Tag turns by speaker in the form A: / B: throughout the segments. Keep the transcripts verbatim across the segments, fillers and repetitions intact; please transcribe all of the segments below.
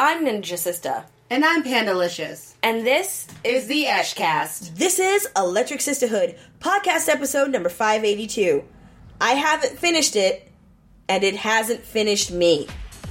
A: I'm Ninja Sister.
B: And I'm Pandalicious.
A: And this is the Eshcast.
C: This is Electric Sisterhood, podcast episode number five eighty-two. I haven't finished it, and it hasn't finished me.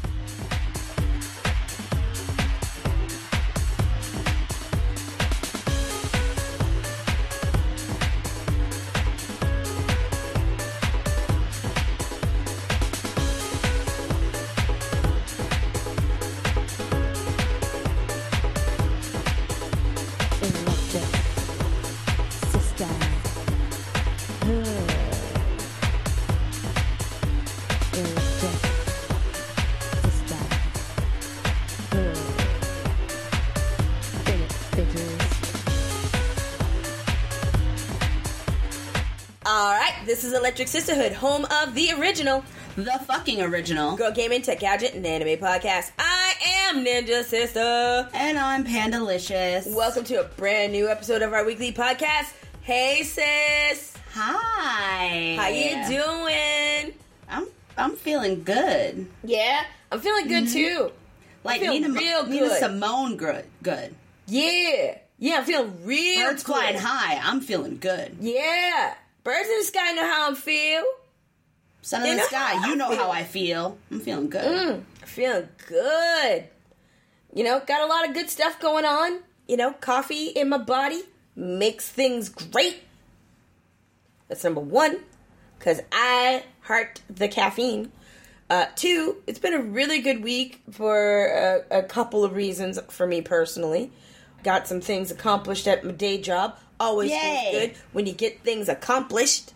C: This is Electric Sisterhood, home of the original,
B: the fucking original,
C: Girl Gaming, Tech Gadget, and Anime Podcast. I am Ninja Sister.
B: And I'm Pandalicious.
C: Welcome to a brand new episode of our weekly podcast. Hey, sis.
B: Hi.
C: How you doing?
B: I'm I'm feeling good.
C: Yeah? I'm feeling good, mm-hmm. too.
B: Like,
C: I'm feeling
B: Nina,
C: real
B: Nina
C: good.
B: Simone good. good.
C: Yeah. Yeah, I'm feeling real
B: Birds
C: good.
B: flying high. I'm feeling good.
C: Yeah. Birds in the sky know how I feel.
B: Sun in the sky, you know feel. how I feel. I'm feeling good.
C: Mm, feeling good. You know, got a lot of good stuff going on. You know, coffee in my body makes things great. That's number one, because I heart the caffeine. Uh, two, it's been a really good week for a, a couple of reasons for me personally. Got some things accomplished at my day job. Always
B: Yay.
C: feels good when you get things accomplished.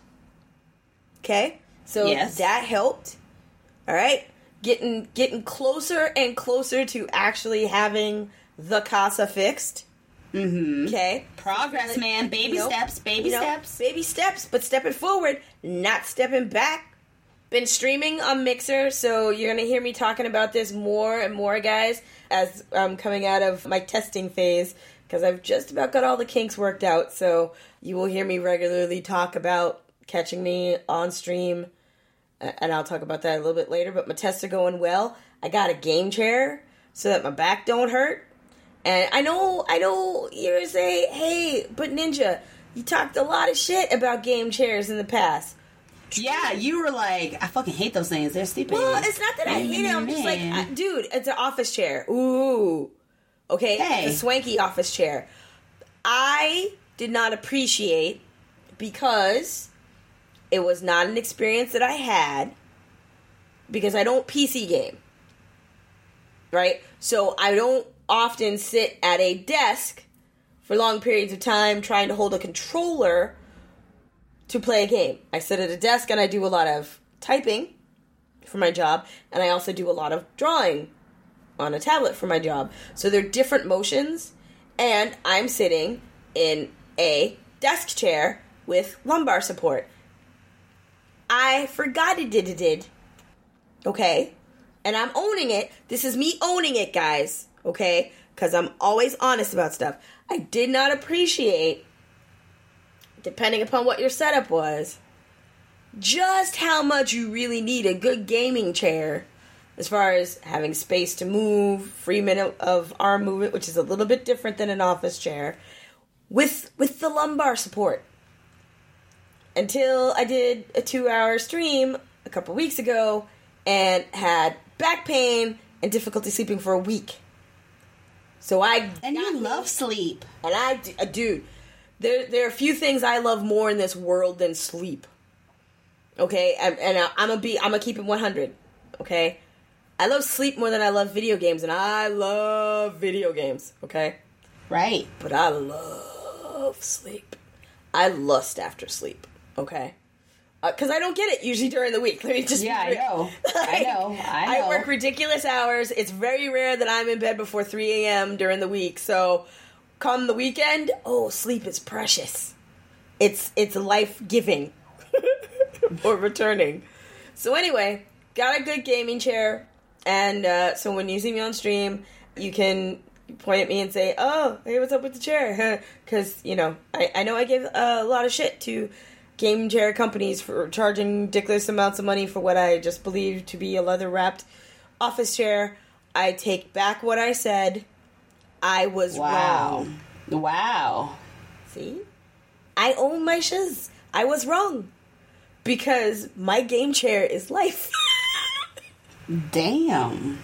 C: Okay? So
B: yes.
C: that helped. Alright? Getting getting closer and closer to actually having the casa fixed.
B: Mm-hmm.
C: Okay?
B: Progress,
C: so,
B: man. Baby
C: you know,
B: steps. Baby
C: you know,
B: steps.
C: Baby steps, but stepping forward, not stepping back. Been streaming on Mixer, so you're going to hear me talking about this more and more, guys, as I'm coming out of my testing phase. Because I've just about got all the kinks worked out, so you will hear me regularly talk about catching me on stream, and I'll talk about that a little bit later, but my tests are going well. I got a game chair so that my back don't hurt, and I know, I know you're going to say, hey, but Ninja, you talked a lot of shit about game chairs in the past.
B: Yeah, you were like, I fucking hate those things, they're stupid.
C: Well, it's not that I hate them, I'm just like, I, dude, it's an office chair, ooh. Okay,
B: hey.
C: It's a swanky office chair. I did not appreciate, because it was not an experience that I had, because I don't P C game. Right? So I don't often sit at a desk for long periods of time trying to hold a controller to play a game. I sit at a desk and I do a lot of typing for my job, and I also do a lot of drawing on a tablet for my job. So they're different motions, and I'm sitting in a desk chair with lumbar support. I forgot it did it did. Okay? And I'm owning it. This is me owning it, guys. Okay? Because I'm always honest about stuff. I did not appreciate, depending upon what your setup was, just how much you really need a good gaming chair. As far as having space to move, free minute of arm movement, which is a little bit different than an office chair, with with the lumbar support. Until I did a two-hour stream a couple weeks ago and had back pain and difficulty sleeping for a week. So I
B: and you love sleep,
C: and I uh, dude, there there are a few things I love more in this world than sleep. Okay, and, and I, I'm gonna be I'm gonna keep it one hundred. Okay. I love sleep more than I love video games, and I love video games, okay?
B: Right.
C: But I love sleep. I lust after sleep, okay? Because uh, I don't get it usually during the week. Let me just
B: Yeah, I know.
C: like,
B: I know. I know.
C: I work ridiculous hours. It's very rare that I'm in bed before three a.m. during the week. So come the weekend, oh, sleep is precious. It's, it's life-giving or returning. So anyway, got a good gaming chair. And uh, so when you see me on stream, you can point at me and say, oh, hey, what's up with the chair? Because, you know, I, I know I give a lot of shit to game chair companies for charging ridiculous amounts of money for what I just believe to be a leather-wrapped office chair. I take back what I said. I was
B: Wow.
C: wrong.
B: Wow.
C: See? I own my shiz. I was wrong. Because my game chair is life.
B: Damn.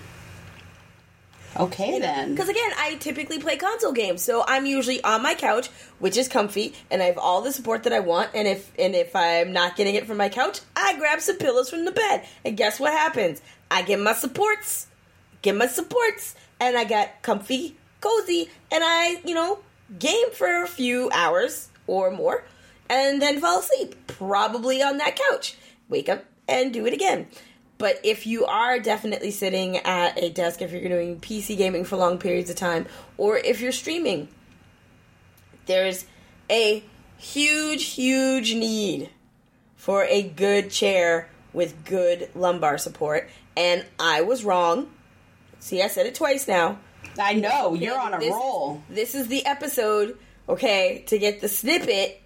B: Okay, then.
C: Because again, I typically play console games, so I'm usually on my couch, which is comfy, and I have all the support that I want. And if and if I'm not getting it from my couch, I grab some pillows from the bed. And guess what happens? I get my supports, get my supports, and I got comfy, cozy, and I, you know, game for a few hours or more, and then fall asleep, probably on that couch. Wake up and do it again. But if you are definitely sitting at a desk, if you're doing P C gaming for long periods of time, or if you're streaming, there's a huge, huge need for a good chair with good lumbar support. And I was wrong. See, I said it twice now.
B: I know, you're on a
C: This is-
B: roll.
C: This is the episode, okay, to get the snippet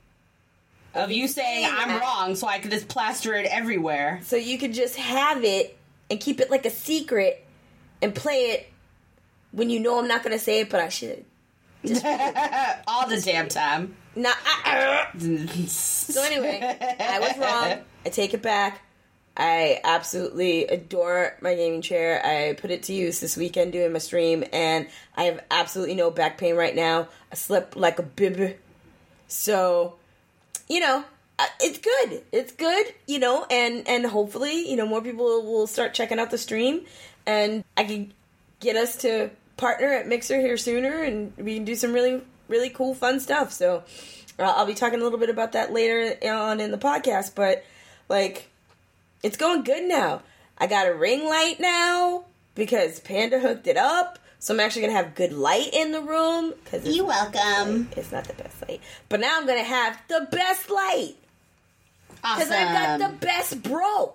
B: Of you saying I'm wrong, so I can just plaster it everywhere.
C: so you can just have it and keep it like a secret and play it when you know I'm not going to say it, but I should.
B: All the damn time.
C: Nah, uh, so anyway, I was wrong. I take it back. I absolutely adore my gaming chair. I put it to use this weekend doing my stream, and I have absolutely no back pain right now. I slept like a bib. So, you know, uh, it's good. It's good, you know, and, and hopefully, you know, more people will start checking out the stream, and I can get us to partner at Mixer here sooner, and we can do some really, really cool, fun stuff. So uh, I'll be talking a little bit about that later on in the podcast, but, like, it's going good now. I got a ring light now because Panda hooked it up. So I'm actually going to have good light in the room. Cause
B: You're welcome.
C: It's not the best light. But now I'm going to have the best light.
B: Awesome.
C: Because I've got the best bro.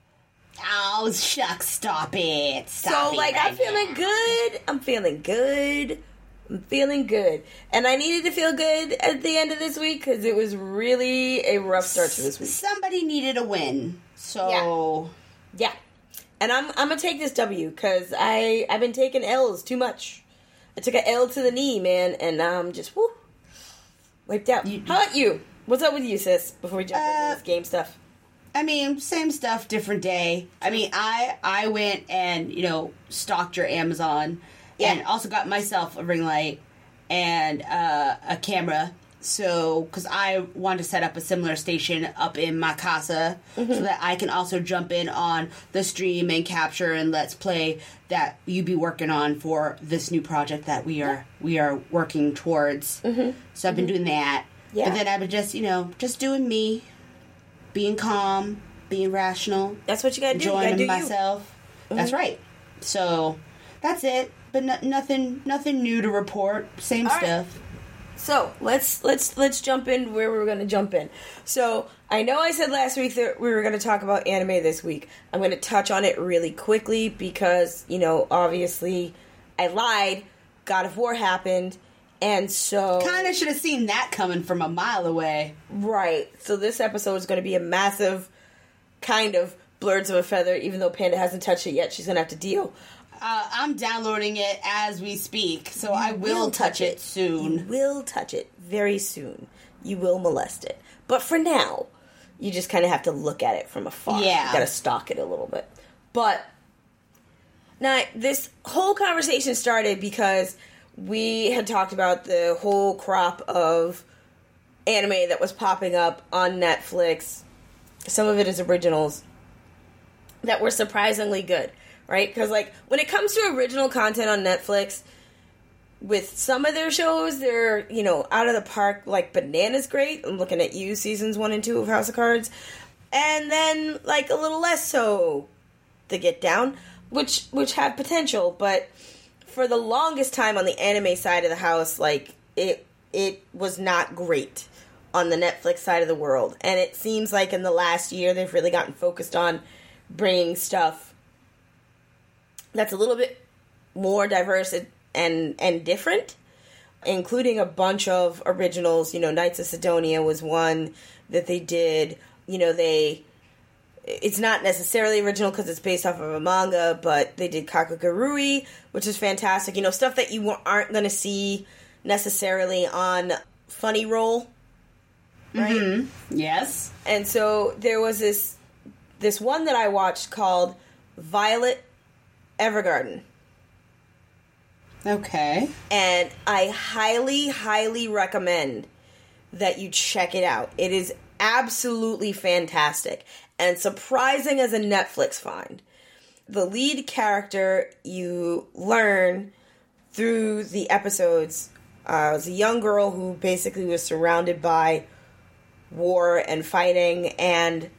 B: Oh, shucks, stop it. Stop
C: so,
B: it
C: like,
B: right
C: I'm feeling
B: now.
C: good. I'm feeling good. I'm feeling good. And I needed to feel good at the end of this week because it was really a rough start to this week.
B: Somebody needed a win. So...
C: Yeah. And I'm I'm gonna take this W because I I've been taking L's too much. I took an L to the knee, man, and now I'm just whoo wiped out.
B: You-
C: How about you? What's up with you, sis? Before we jump
B: Uh,
C: into this game stuff.
B: I mean, same stuff, different day. I mean, I I went and, you know, stalked your Amazon
C: Yeah.
B: and also got myself a ring light and uh, a camera. So, because I wanted to set up a similar station up in my casa
C: Mm-hmm.
B: so that I can also jump in on the stream and capture and let's play that you be working on for this new project that we are we are working towards. Mm-hmm. So I've been doing that.
C: Yeah.
B: But then I've been just, you know, just doing me, being calm, being rational.
C: That's what you gotta do. You gotta
B: Enjoying
C: do
B: myself. That's right. So that's it. But no, nothing, nothing new to report. Same
C: All right.
B: stuff.
C: So let's let's let's jump in where we're going to jump in. So I know I said last week that we were going to talk about anime this week. I'm going to touch on it really quickly because, you know, obviously I lied. God of War happened, and so
B: Kind of should have seen that coming from a mile away.
C: right. So this episode is going to be a massive kind of birds of a feather. Even though Panda hasn't touched it yet, she's going to have to deal.
B: Uh, I'm downloading it as we speak, so I will, touch it, soon.
C: You will touch it very soon. You will molest it. But for now, you just kind of have to look at it from afar.
B: Yeah.
C: You gotta stalk it a little bit. But, now, this whole conversation started because we had talked about the whole crop of anime that was popping up on Netflix. Some of it is originals that were surprisingly good. Right? Because, like, when it comes to original content on Netflix, with some of their shows, they're, you know, out of the park, like, bananas great. I'm looking at you, seasons one and two of House of Cards. And then, like, a little less so the Get Down, which, which have potential. But for the longest time on the anime side of the house, like, it, it was not great on the Netflix side of the world. And it seems like in the last year, they've really gotten focused on bringing stuff that's a little bit more diverse and and different, including a bunch of originals. You know, Knights of Sidonia was one that they did. You know, they it's not necessarily original because it's based off of a manga, but they did Kakagurui, which is fantastic. You know, stuff that you aren't going to see necessarily on Funny Roll, right?
B: Mm-hmm. Yes.
C: And so there was this this one that I watched called Violet Evergarden.
B: Okay.
C: And I highly, highly recommend that you check it out. It is absolutely fantastic and surprising as a Netflix find. The lead character, you learn through the episodes, uh, was a young girl who basically was surrounded by war and fighting, and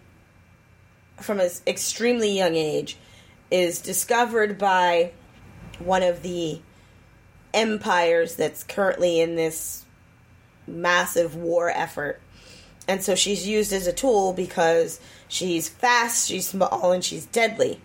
C: from an extremely young age is discovered by one of the empires that's currently in this massive war effort. And so she's used as a tool because she's fast, she's small, and she's deadly.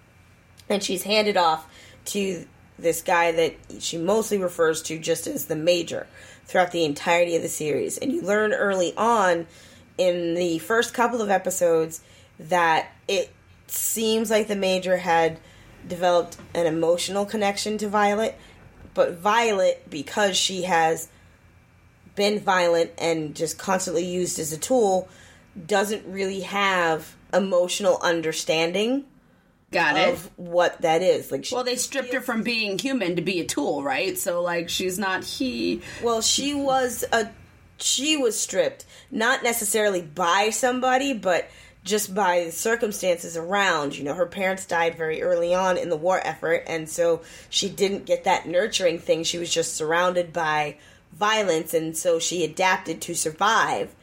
C: And she's handed off to this guy that she mostly refers to just as the Major throughout the entirety of the series. And you learn early on in the first couple of episodes that it seems like the Major had developed an emotional connection to Violet, but Violet, because she has been violent and just constantly used as a tool, doesn't really have emotional understanding
B: Got it.
C: of what that is. Like, she,
B: Well, they stripped her from being human to be a tool, right? So, like, she's not he.
C: well, she was a she was stripped, not necessarily by somebody, but just by the circumstances around. You know, her parents died very early on in the war effort, and so she didn't get that nurturing thing. She was just surrounded by violence, and so she adapted to survive.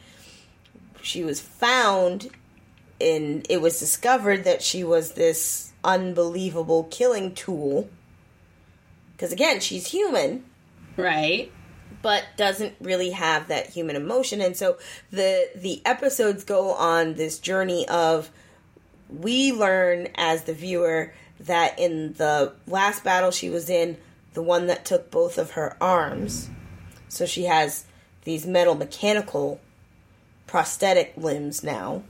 C: She was found, and it was discovered that she was this unbelievable killing tool. Because again, she's human,
B: Right.
C: but doesn't really have that human emotion. And so the the episodes go on this journey of, we learn as the viewer that in the last battle she was in, the one that took both of her arms, so she has these metal mechanical prosthetic limbs now,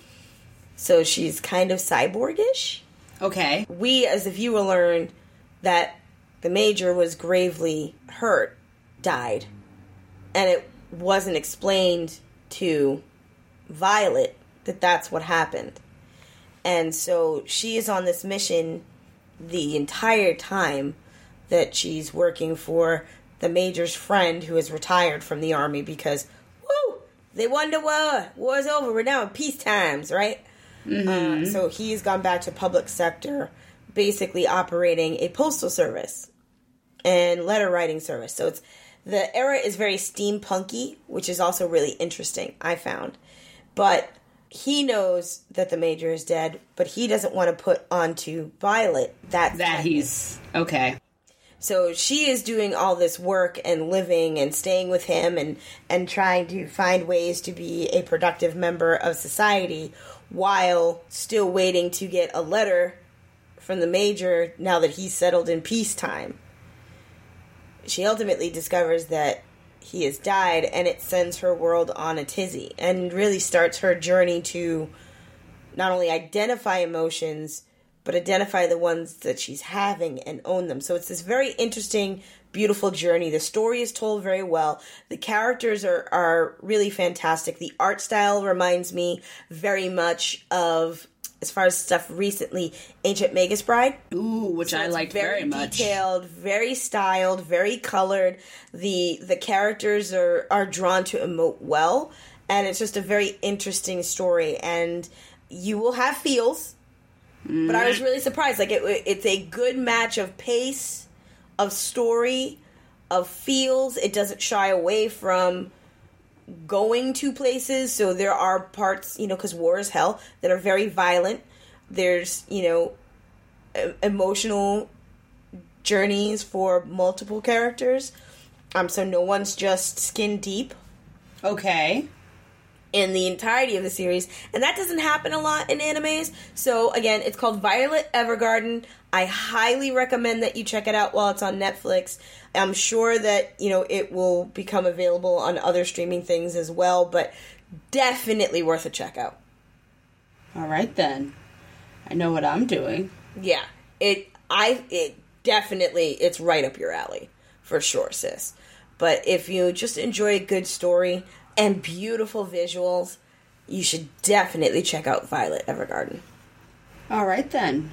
C: so she's kind of cyborgish.
B: Okay.
C: We as the viewer learn that the Major was gravely hurt, died, and it wasn't explained to Violet that that's what happened. And so she is on this mission the entire time that she's working for the Major's friend, who is retired from the army because, woo, they won the war. War's over. We're now in peace times, right?
B: Mm-hmm.
C: Uh, so he's gone back to public sector, basically operating a postal service and letter writing service. So it's the era is very steampunky, which is also really interesting, I found. But he knows that the Major is dead, but he doesn't want to put onto Violet that
B: That he's. Okay.
C: So she is doing all this work and living and staying with him and, and trying to find ways to be a productive member of society while still waiting to get a letter from the Major now that he's settled in peacetime. She ultimately discovers that he has died, and it sends her world on a tizzy and really starts her journey to not only identify emotions, but identify the ones that she's having and own them. So it's this very interesting, beautiful journey. The story is told very well. The characters are, are really fantastic. The art style reminds me very much of, as far as stuff recently, Ancient Magus Bride.
B: Ooh, which
C: So
B: I
C: it's
B: liked very, much.
C: Detailed, very styled, very colored. The the characters are, are drawn to emote well, and it's just a very interesting story. And you will have feels, mm. but I was really surprised. Like it, it's a good match of pace, of story, of feels. It doesn't shy away from going to places. So there are parts, you know, because war is hell, that are very violent. There's, you know, emotional journeys for multiple characters. Um, so no one's just skin deep.
B: Okay.
C: In the entirety of the series. And that doesn't happen a lot in animes. So again, it's called Violet Evergarden. I highly recommend that you check it out while it's on Netflix. I'm sure that, you know, it will become available on other streaming things as well, but definitely worth a check out.
B: All right, then. I know what I'm doing.
C: Yeah. It, I, it definitely, it's right up your alley. For sure, sis. But if you just enjoy a good story and beautiful visuals, you should definitely check out Violet Evergarden.
B: All right, then.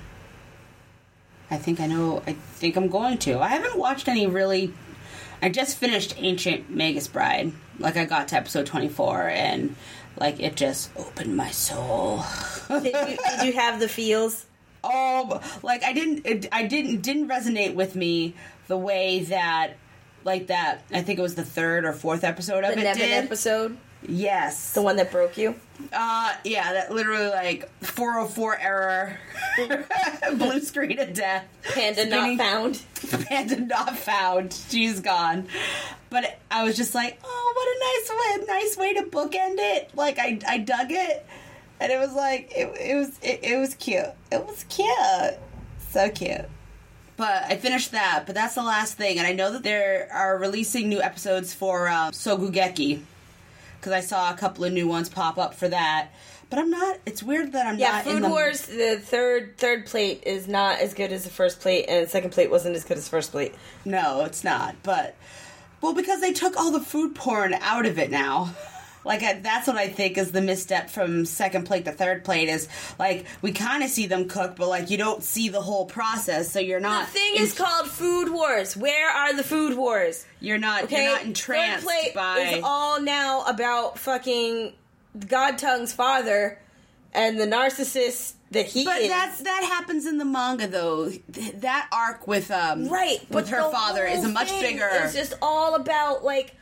B: I think I know, I think I'm going to. I haven't watched any really... I just finished Ancient Magus Bride. Like, I got to episode twenty-four, and, like, it just opened my soul.
C: Did you, did you have the feels?
B: Oh, like, I didn't, it, I didn't, didn't resonate with me the way that, like, that, I think it was the third or fourth episode of
C: The
B: it
C: Nevin
B: did.
C: episode?
B: Yes.
C: The one that broke you?
B: Uh, yeah, that literally, like, four oh four error, blue screen of death.
C: Panda
B: Spinning-
C: not found.
B: Panda not found. She's gone. But I was just like, oh, what a nice way, nice way to bookend it. Like, I, I dug it, and it was like, it, it was, it, it was cute. It was cute. So cute. But I finished that, but that's the last thing. And I know that they are releasing new episodes for um, Sogugeki. Because I saw a couple of new ones pop up for that. But I'm not... It's weird that I'm
C: Yeah,
B: not
C: Food
B: in the...
C: Wars, the third third plate is not as good as the first plate, and the second plate wasn't as good as the first plate.
B: No, it's not. But... Well, because they took all the food porn out of it now. Like, I, that's what I think is the misstep from second plate to third plate is, like, we kind of see them cook, but, like, you don't see the whole process, so you're not...
C: The thing is called Food Wars. Where are the Food Wars?
B: You're not,
C: Okay?
B: you're not entranced
C: Third plate
B: by...
C: is all now about fucking God Tongue's father and the narcissist that he
B: But
C: is.
B: that's, that happens in the manga, though. Th- That arc with, um...
C: right.
B: With
C: But
B: her
C: the
B: father is a
C: whole
B: much
C: thing
B: bigger...
C: It's just all about, like,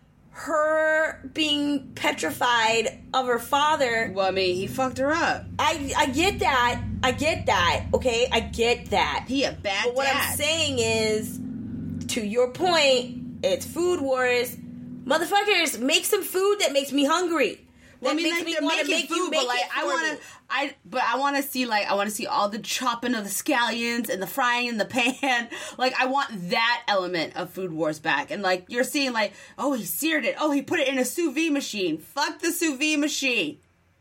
C: her being petrified of her father.
B: Well, I mean, he fucked her up.
C: I I get that. I get that. Okay, I get that.
B: He a bad
C: But what
B: dad.
C: I'm saying is, to your point, it's Food Wars. Motherfuckers, make some food that makes me hungry. That
B: Well, I mean,
C: makes
B: like,
C: me
B: they're
C: want to
B: making
C: make
B: food,
C: you make
B: but like,
C: it
B: I
C: for
B: want
C: me.
B: to, I, but I want to see, like, I want to see all the chopping of the scallions and the frying in the pan. Like, I want that element of Food Wars back. And like, you're seeing, like, oh, he seared it. Oh, he put it in a sous vide machine. Fuck the sous vide machine.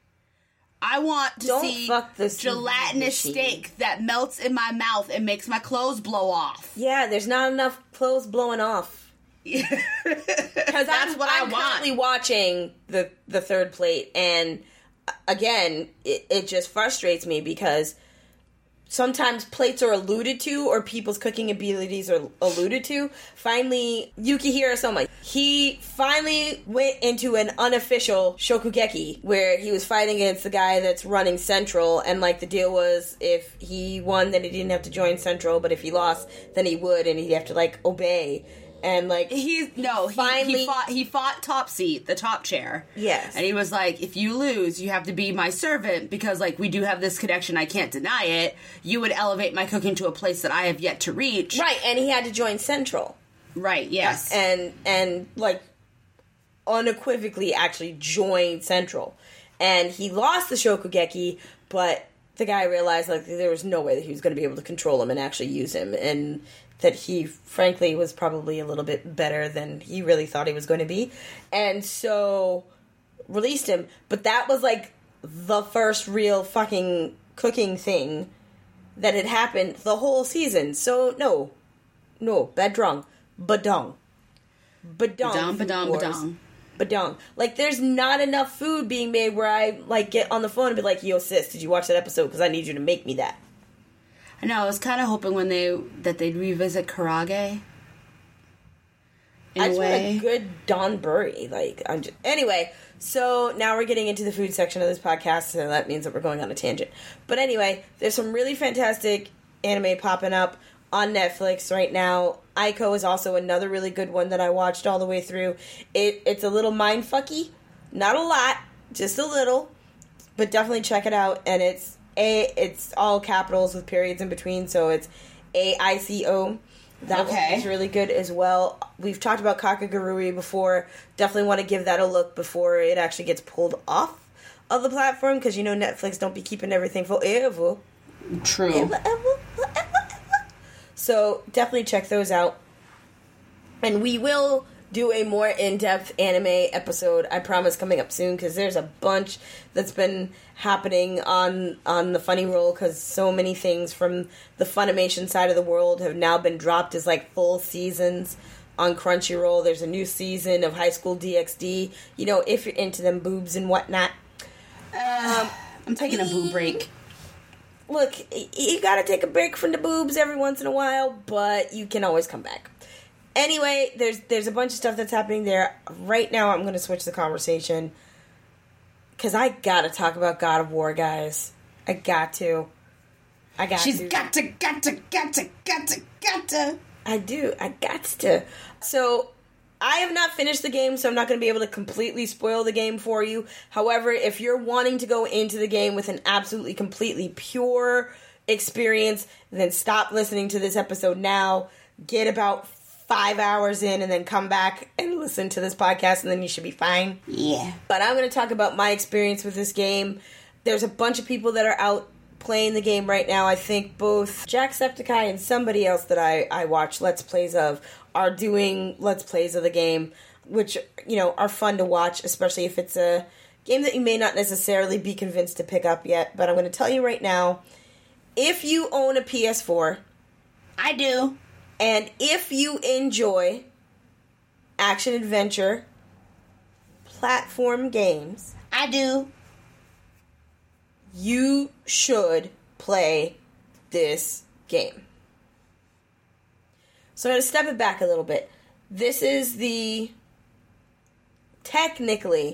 B: I want to
C: Don't
B: see
C: fuck the sous vide
B: gelatinous
C: machine.
B: steak that melts in my mouth and makes my clothes blow off.
C: Yeah, there's not enough clothes blowing off. Because
B: That's
C: I'm,
B: what I
C: I'm
B: want.
C: currently watching the the third plate, and uh, again, it, it just frustrates me because sometimes plates are alluded to, or people's cooking abilities are alluded to. Finally, Yukihiro Soma, he finally went into an unofficial Shokugeki where he was fighting against the guy that's running Central, and like the deal was if he won, then he didn't have to join Central, but if he lost, then he would, and he'd have to like obey. And like
B: He's no, he,
C: Finally-
B: he fought. He fought top seat, the top chair.
C: Yes.
B: and he was like, "If you lose, you have to be my servant because like we do have this connection. I can't deny it. You would elevate my cooking to a place that I have yet to reach."
C: right, and he had to join Central.
B: Right. Yes.
C: and and like unequivocally actually joined Central, and he lost the Shokugeki, but the guy realized like there was no way that he was going to be able to control him and actually use him, and that he frankly was probably a little bit better than he really thought he was going to be, and so released him. But that was like the first real fucking cooking thing that had happened the whole season. So no, no, bedrung. Badong. Badong.
B: Badong,
C: Food
B: badong,
C: Wars.
B: badong.
C: Badong. Like, there's not enough food being made where I, like, get on the phone and be like, yo, sis, did you watch that episode? Because I need you to make me that.
B: I know. I was kind of hoping when they that they'd revisit karage. In
C: I
B: a
C: just
B: way.
C: want a good Don Burry. Like, I'm just... Anyway, so now we're getting into the food section of this podcast, and that means that we're going on a tangent. But anyway, there's some really fantastic anime popping up on Netflix right now. Aiko is also another really good one that I watched all the way through. It It's a little mindfucky. Not a lot, just a little. But definitely check it out. And it's a it's all capitals with periods in between, so it's A I C O. That
B: Okay.
C: one is really good as well. We've talked about Kakagurui before. Definitely want to give that a look before it actually gets pulled off of the platform, because you know Netflix don't be keeping everything forever.
B: True.
C: Ever, ever, ever, ever. So definitely check those out. And we will do a more in-depth anime episode, I promise, coming up soon, because there's a bunch that's been happening on on the Funny Roll, because so many things from the Funimation side of the world have now been dropped as like full seasons on Crunchyroll. There's a new season of High School D X D, you know, if you're into them boobs and whatnot.
B: Uh, um, I'm taking a boob break.
C: Look, you gotta take a break from the boobs every once in a while, but you can always come back. Anyway, there's there's a bunch of stuff that's happening there. Right now, I'm gonna switch the conversation, because I gotta talk about God of War, guys. I got to. I got
B: She's
C: to.
B: got to, got to, got to, got to, got to.
C: I do. I got to. So, I have not finished the game, so I'm not going to be able to completely spoil the game for you. However, if you're wanting to go into the game with an absolutely, completely pure experience, then stop listening to this episode now. Get about five hours in and then come back and listen to this podcast, and then you should be fine.
B: Yeah.
C: But I'm going to talk about my experience with this game. There's a bunch of people that are out playing the game right now. I think both Jacksepticeye and somebody else that I, I watch Let's Plays of are doing Let's Plays of the game, which, you know, are fun to watch, especially if it's a game that you may not necessarily be convinced to pick up yet. But I'm going to tell you right now, if you own a P S four,
B: I do.
C: And if you enjoy action-adventure platform games,
B: I do.
C: You should play this game. So I'm going to step it back a little bit. This is the, technically,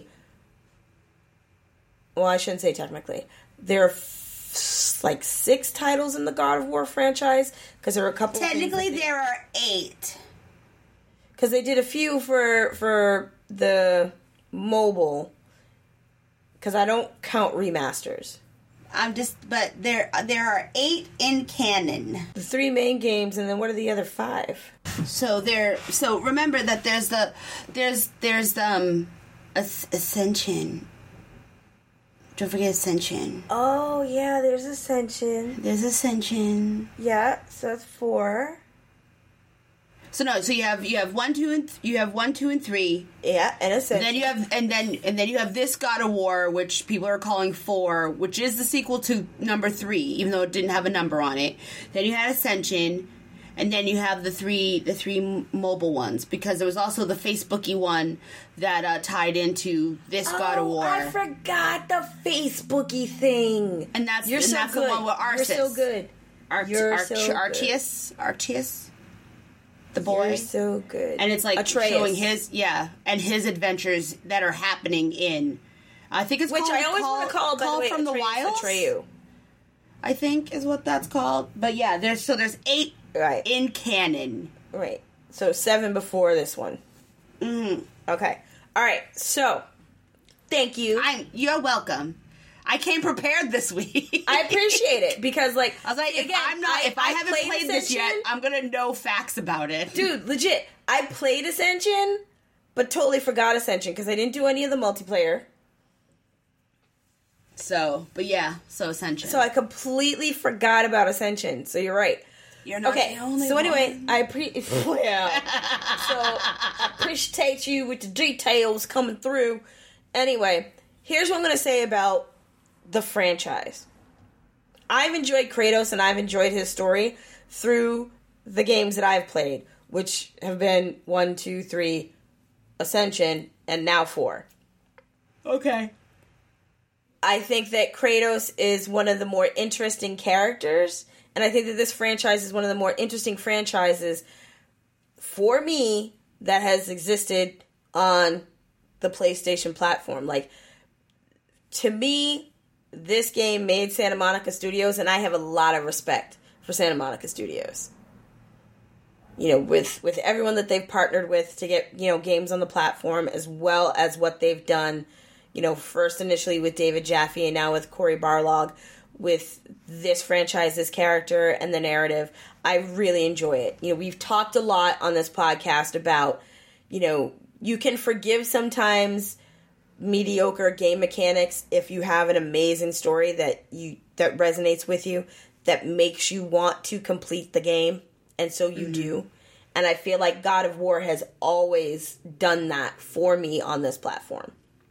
C: well, I shouldn't say technically. There are f- like six titles in the God of War franchise, because there are a couple.
B: Technically, there are eight.
C: Because they did a few for for the mobile. Because I don't count remasters.
B: I'm just, but there there are eight in canon.
C: The three main games, and then what are the other five?
B: So there, so remember that there's the there's there's um As- Ascension. Don't forget Ascension.
C: Oh yeah, there's Ascension.
B: There's Ascension.
C: Yeah, so that's four.
B: So no, so you have you have one, two, and th- you have one, two, and three.
C: Yeah, and Ascension.
B: Then you have and then and then you have this God of War, which people are calling four, which is the sequel to number three, even though it didn't have a number on it. Then you had Ascension, and then you have the three the three m- mobile ones, because there was also the Facebooky one that uh, tied into this
C: oh,
B: God of War.
C: I forgot the Facebooky thing.
B: And that's
C: You're
B: and
C: so
B: that's
C: good.
B: the one with Arceus.
C: You're so good.
B: Art-
C: You're
B: Arch-
C: so good.
B: Arceus, Arceus, the boy.
C: You're so good.
B: And it's like
C: Atreus.
B: showing his, yeah, and his adventures that are happening in. I think it's
C: Which
B: called,
C: I always
B: call,
C: want to call, by
B: call
C: the way,
B: from the
C: Atreus
B: Wilds.
C: Atreyu.
B: I think is what that's called. But yeah, there's so there's eight
C: Right.
B: in canon.
C: Right. So seven before this one.
B: Mm.
C: Okay. All right. So, thank you.
B: I'm. You're welcome. I came prepared this week.
C: I appreciate it because, like,
B: I was like, if
C: again,
B: I'm not, if I, haven't
C: played
B: played this yet,
C: Ascension.
B: I'm gonna know facts about it,
C: Dude, legit. I played Ascension, but totally forgot Ascension because I didn't do any of the multiplayer.
B: So, but yeah, so Ascension.
C: So I completely forgot about Ascension. So you're right.
B: You're not
C: Okay.
B: the only
C: So anyway,
B: one.
C: I pre yeah. So I appreciate you with the details coming through. Anyway, here's what I'm gonna say about the franchise. I've enjoyed Kratos and I've enjoyed his story through the games that I've played, which have been one, two, three, Ascension, and now four.
B: Okay.
C: I think that Kratos is one of the more interesting characters, and I think that this franchise is one of the more interesting franchises for me that has existed on the PlayStation platform. Like, to me, this game made Santa Monica Studios, and I have a lot of respect for Santa Monica Studios. You know, with, with everyone that they've partnered with to get, you know, games on the platform, as well as what they've done, you know, first initially with David Jaffe and now with Cory Barlog, with this franchise's character and the narrative. I really enjoy it. You know, we've talked a lot on this podcast about, you know, you can forgive sometimes mediocre game mechanics if you have an amazing story that you that resonates with you, that makes you want to complete the game, and so you mm-hmm. do. And I feel like God of War has always done that for me on this platform.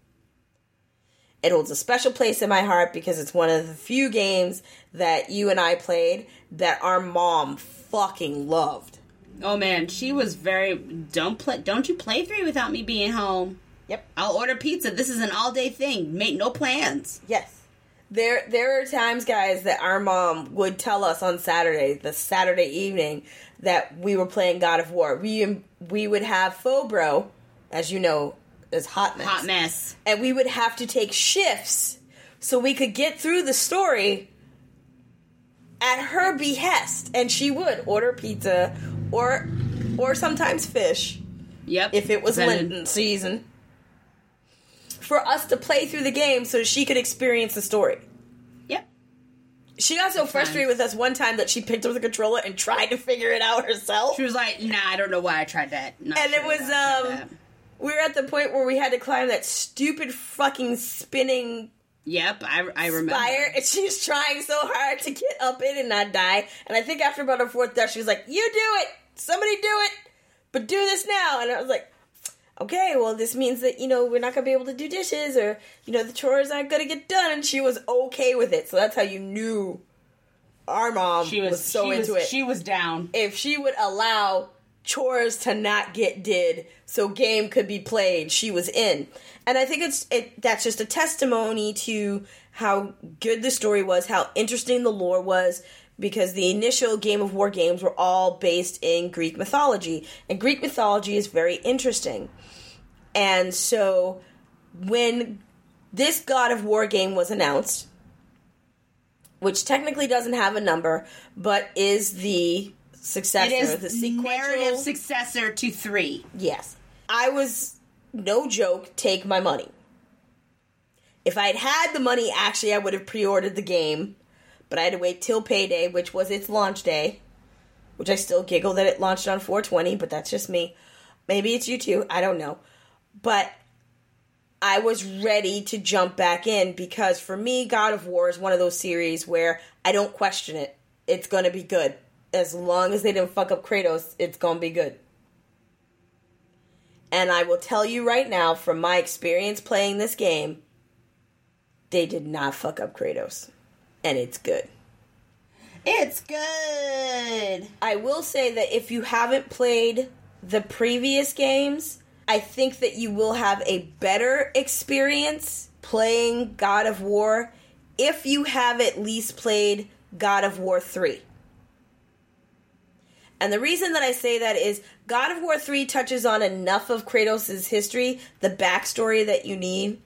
C: It holds a special place in my heart because it's one of the few games that you and I played that our mom fucking loved.
B: Oh man, she was very don't play don't you play three without me being home.
C: Yep.
B: I'll order pizza. This is an all day thing. Make no plans.
C: Yes. There there are times, guys, that our mom would tell us on Saturday, the Saturday evening, that we were playing God of War. We we would have Fobro, as you know, as Hot Mess.
B: Hot Mess.
C: And we would have to take shifts so we could get through the story at her behest. And she would order pizza or or sometimes fish.
B: Yep.
C: If it was
B: Depended.
C: Lenten season. For us to play through the game so she could experience the story.
B: Yep.
C: She got so frustrated with us one time that she picked up the controller and tried to figure it out herself.
B: She was like, nah, I don't know why I tried that. Not
C: And
B: sure
C: it was,
B: why I tried
C: um,
B: that.
C: we were at the point where we had to climb that stupid fucking spinning
B: Yep, I, I remember.
C: spire, and she was trying so hard to get up it and not die. And I think after about her fourth death, she was like, you do it! Somebody do it! But do this now! And I was like, okay, well, this means that, you know, we're not going to be able to do dishes, or, you know, the chores aren't going to get done. And she was okay with it. So that's how you knew our mom
B: She
C: was,
B: was,
C: so
B: she
C: into
B: was,
C: it.
B: She was down.
C: If she would allow chores to not get did so game could be played, she was in. And I think it's it that's just a testimony to how good the story was, how interesting the lore was, because the initial Game of War games were all based in Greek mythology, and Greek mythology is very interesting. And so when this God of War game was announced, which technically doesn't have a number, but is the successor,
B: It is
C: the sequential
B: narrative successor to three.
C: Yes. I was, no joke, take my money. If I'd had the money, actually, I would have pre-ordered the game, but I had to wait till payday, which was its launch day, which I still giggle that it launched on four twenty, but that's just me. Maybe it's you too, I don't know. But I was ready to jump back in because for me, God of War is one of those series where I don't question it. It's going to be good. As long as they didn't fuck up Kratos, it's going to be good. And I will tell you right now, from my experience playing this game, they did not fuck up Kratos. And it's good.
B: It's good.
C: I will say that if you haven't played the previous games, I think that you will have a better experience playing God of War if you have at least played God of War three. And the reason that I say that is God of War three touches on enough of Kratos' history, the backstory that you need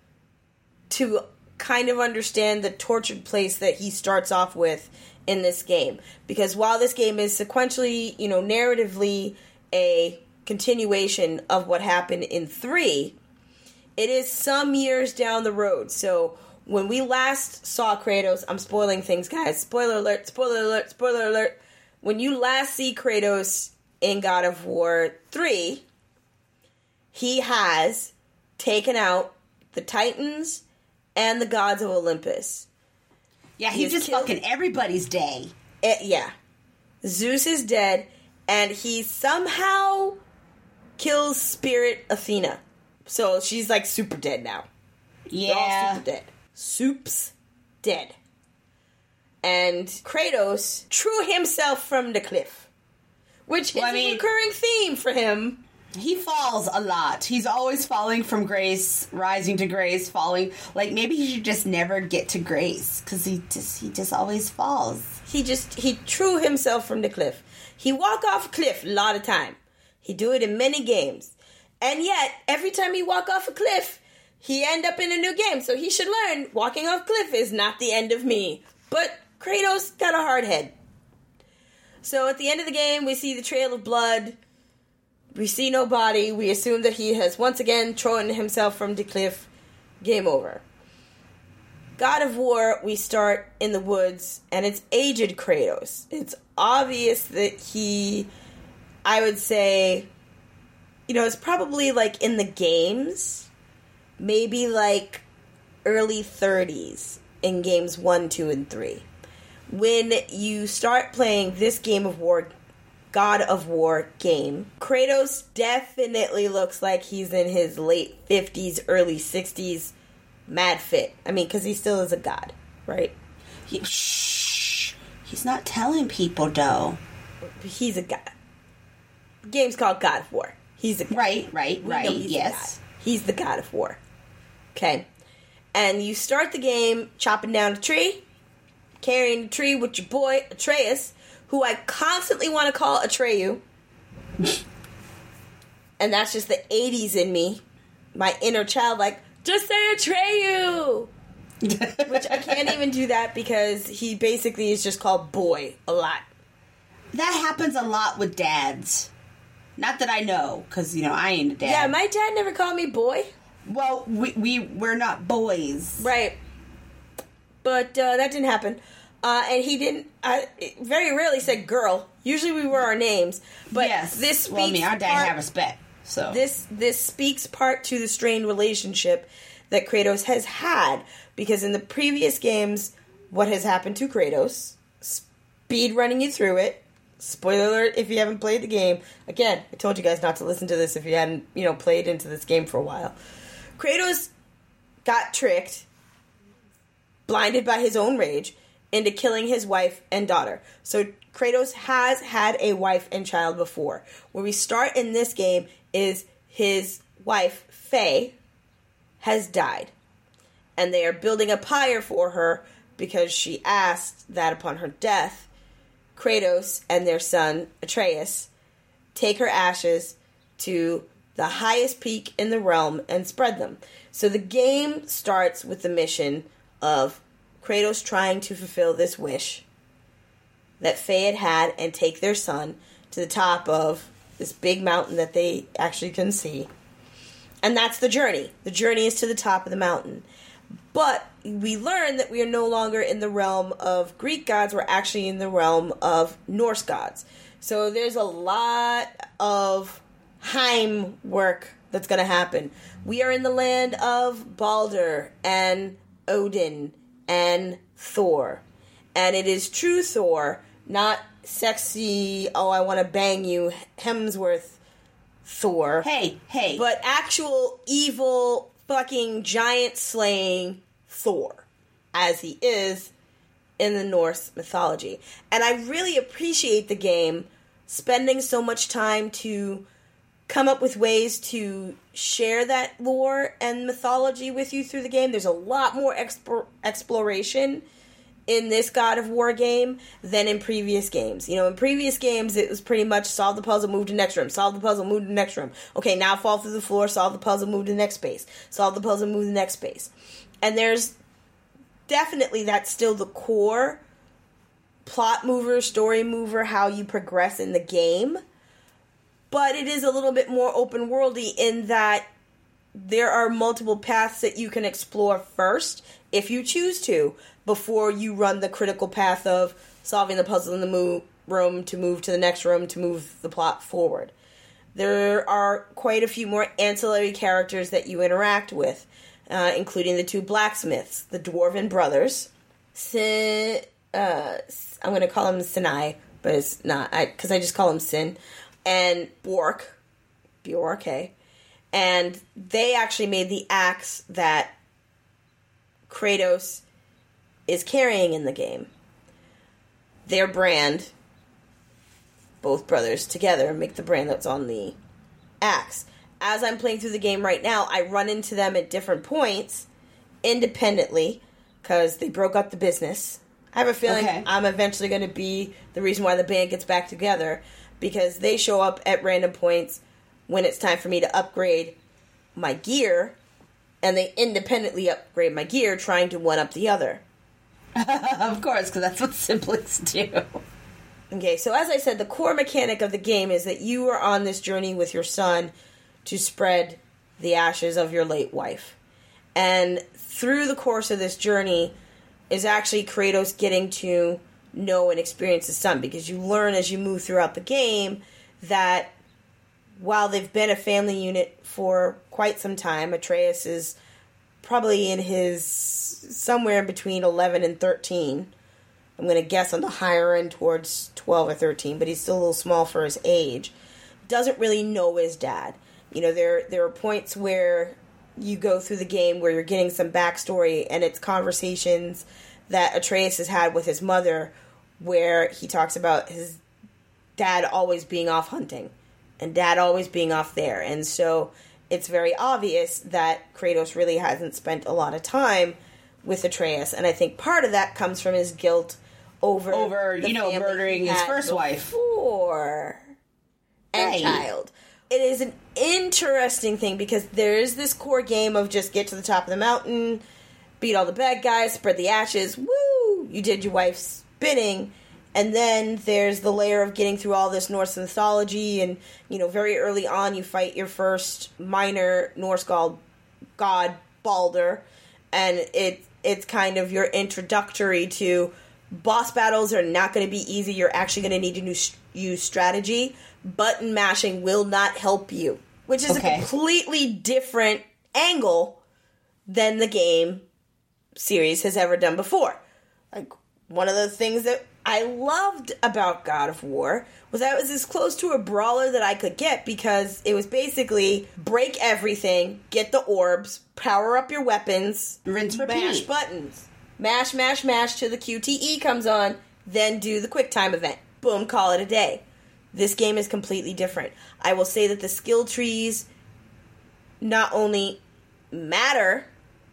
C: to kind of understand the tortured place that he starts off with in this game. Because while this game is sequentially, you know, narratively a continuation of what happened in three, it is some years down the road. So when we last saw Kratos, I'm spoiling things, guys. Spoiler alert, spoiler alert, spoiler alert. When you last see Kratos in God of War three, he has taken out the Titans and the gods of Olympus.
B: Yeah, he's
C: He
B: just
C: killed-
B: fucking everybody's day.
C: Eh, yeah. Zeus is dead, and he somehow kills Spirit Athena. So she's like super dead now. They're all
B: Yeah.
C: super dead. Soup's dead. And Kratos threw himself from the cliff. Which
B: Well,
C: is
B: I mean-
C: a recurring theme for him.
B: He falls a lot. He's always falling from grace, rising to grace, falling. Like, maybe he should just never get to grace, because he just he just always falls.
C: He just, he threw himself from the cliff. He walk off a cliff a lot of time. He do it in many games. And yet, every time he walk off a cliff, he end up in a new game. So he should learn, walking off cliff is not the end of me. But Kratos got a hard head. So at the end of the game, we see the trail of blood. We see no body. We assume that he has once again thrown himself from the cliff. Game over. God of War, we start in the woods, and it's aged Kratos. It's obvious that he, I would say, you know, it's probably like in the games, maybe like early thirties in games one, two, and three. When you start playing this Game of War God of War game. Kratos definitely looks like he's in his late fifties, early sixties, mad fit. I mean, because he still is a god, right?
B: He, shh. He's not telling people, though.
C: He's a god. The game's called God of War. He's a god.
B: Right, right,
C: We
B: right,
C: know he's
B: yes.
C: a god. He's the God of War. Okay. And you start the game chopping down a tree, carrying the tree with your boy, Atreus, who I constantly want to call Atreyu. And that's just the eighties in me. My inner child, like, just say Atreyu! Which I can't even do that because he basically is just called boy a lot.
B: That happens a lot with dads. Not that I know, because, you know, I ain't a dad.
C: Yeah, my dad never called me boy.
B: Well, we, we, we're not boys.
C: Right. But uh, that didn't happen. Uh, and he didn't, uh, very rarely said girl. Usually we were our names. But
B: yes.
C: this speaks
B: well, I mean, our dad
C: part,
B: had respect, so.
C: This, this speaks part to the strained relationship that Kratos has had. Because in the previous games, what has happened to Kratos, speed running you through it, spoiler alert if you haven't played the game. Again, I told you guys not to listen to this if you hadn't, you know, played into this game for a while. Kratos got tricked, blinded by his own rage, into killing his wife and daughter. So Kratos has had a wife and child before. Where we start in this game is his wife, Faye, has died. And they are building a pyre for her because she asked that upon her death, Kratos and their son, Atreus, take her ashes to the highest peak in the realm and spread them. So the game starts with the mission of Kratos trying to fulfill this wish that Faye had had and take their son to the top of this big mountain that they actually can see. And that's the journey. The journey is to the top of the mountain. But we learn that we are no longer in the realm of Greek gods. We're actually in the realm of Norse gods. So there's a lot of Heim work that's going to happen. We are in the land of Balder and Odin and Thor. And it is true Thor, not sexy, oh, I want to bang you, Hemsworth Thor.
B: Hey, hey.
C: But actual evil fucking giant slaying Thor, as he is in the Norse mythology. And I really appreciate the game spending so much time to come up with ways to share that lore and mythology with you through the game. There's a lot more expo- exploration in this God of War game than in previous games. You know, in previous games, it was pretty much solve the puzzle, move to the next room, solve the puzzle, move to the next room. Okay, now fall through the floor, solve the puzzle, move to the next space, solve the puzzle, move to the next space. And there's definitely, that's still the core plot mover, story mover, how you progress in the game. But it is a little bit more open worldy in that there are multiple paths that you can explore first, if you choose to, before you run the critical path of solving the puzzle in the move, room to move to the next room to move the plot forward. There are quite a few more ancillary characters that you interact with, uh, including the two blacksmiths, the Dwarven brothers. Sin, uh, I'm going to call him Sinai, but it's not, because I, I just call him Sin. And Bjork, B O R K. And they actually made the axe that Kratos is carrying in the game. Their brand, both brothers together, make the brand that's on the axe. As I'm playing through the game right now, I run into them at different points, independently, because they broke up the business. I have a feeling okay. I'm eventually going to be the reason why the band gets back together, because they show up at random points when it's time for me to upgrade my gear, and they independently upgrade my gear, trying to one-up the other.
B: Of course, because that's what siblings do.
C: Okay, so as I said, the core mechanic of the game is that you are on this journey with your son to spread the ashes of your late wife. And through the course of this journey is actually Kratos getting to know and experience his son, because you learn as you move throughout the game that while they've been a family unit for quite some time, Atreus is probably in his somewhere between eleven and thirteen I'm going to guess on the higher end towards twelve or thirteen, but he's still a little small for his age, doesn't really know his dad. You know, there there are points where you go through the game where you're getting some backstory, and it's conversations that Atreus has had with his mother where he talks about his dad always being off hunting and dad always being off there. And so it's very obvious that Kratos really hasn't spent a lot of time with Atreus. And I think part of that comes from his guilt over,
B: Over,
C: the
B: you know,
C: family
B: murdering
C: he
B: his
C: had
B: first wife.
C: before and
B: Right.
C: child. It is an interesting thing because there is this core game of just get to the top of the mountain, beat all the bad guys, spread the ashes, woo! You did your wife's bidding. And then there's the layer of getting through all this Norse mythology, and, you know, very early on you fight your first minor Norse god, god Balder, and it it's kind of your introductory to boss battles are not going to be easy. You're actually going to need to use, use strategy. Button mashing will not help you, which is
B: Okay.
C: a completely different angle than the game series has ever done before. Like, one of the things that I loved about God of War was that it was as close to a brawler that I could get, because it was basically break everything, get the orbs, power up your weapons,
B: Rinse, repeat.
C: mash buttons. Mash, mash, mash till the Q T E comes on, then do the quick time event. Boom, call it a day. This game is completely different. I will say that the skill trees not only matter,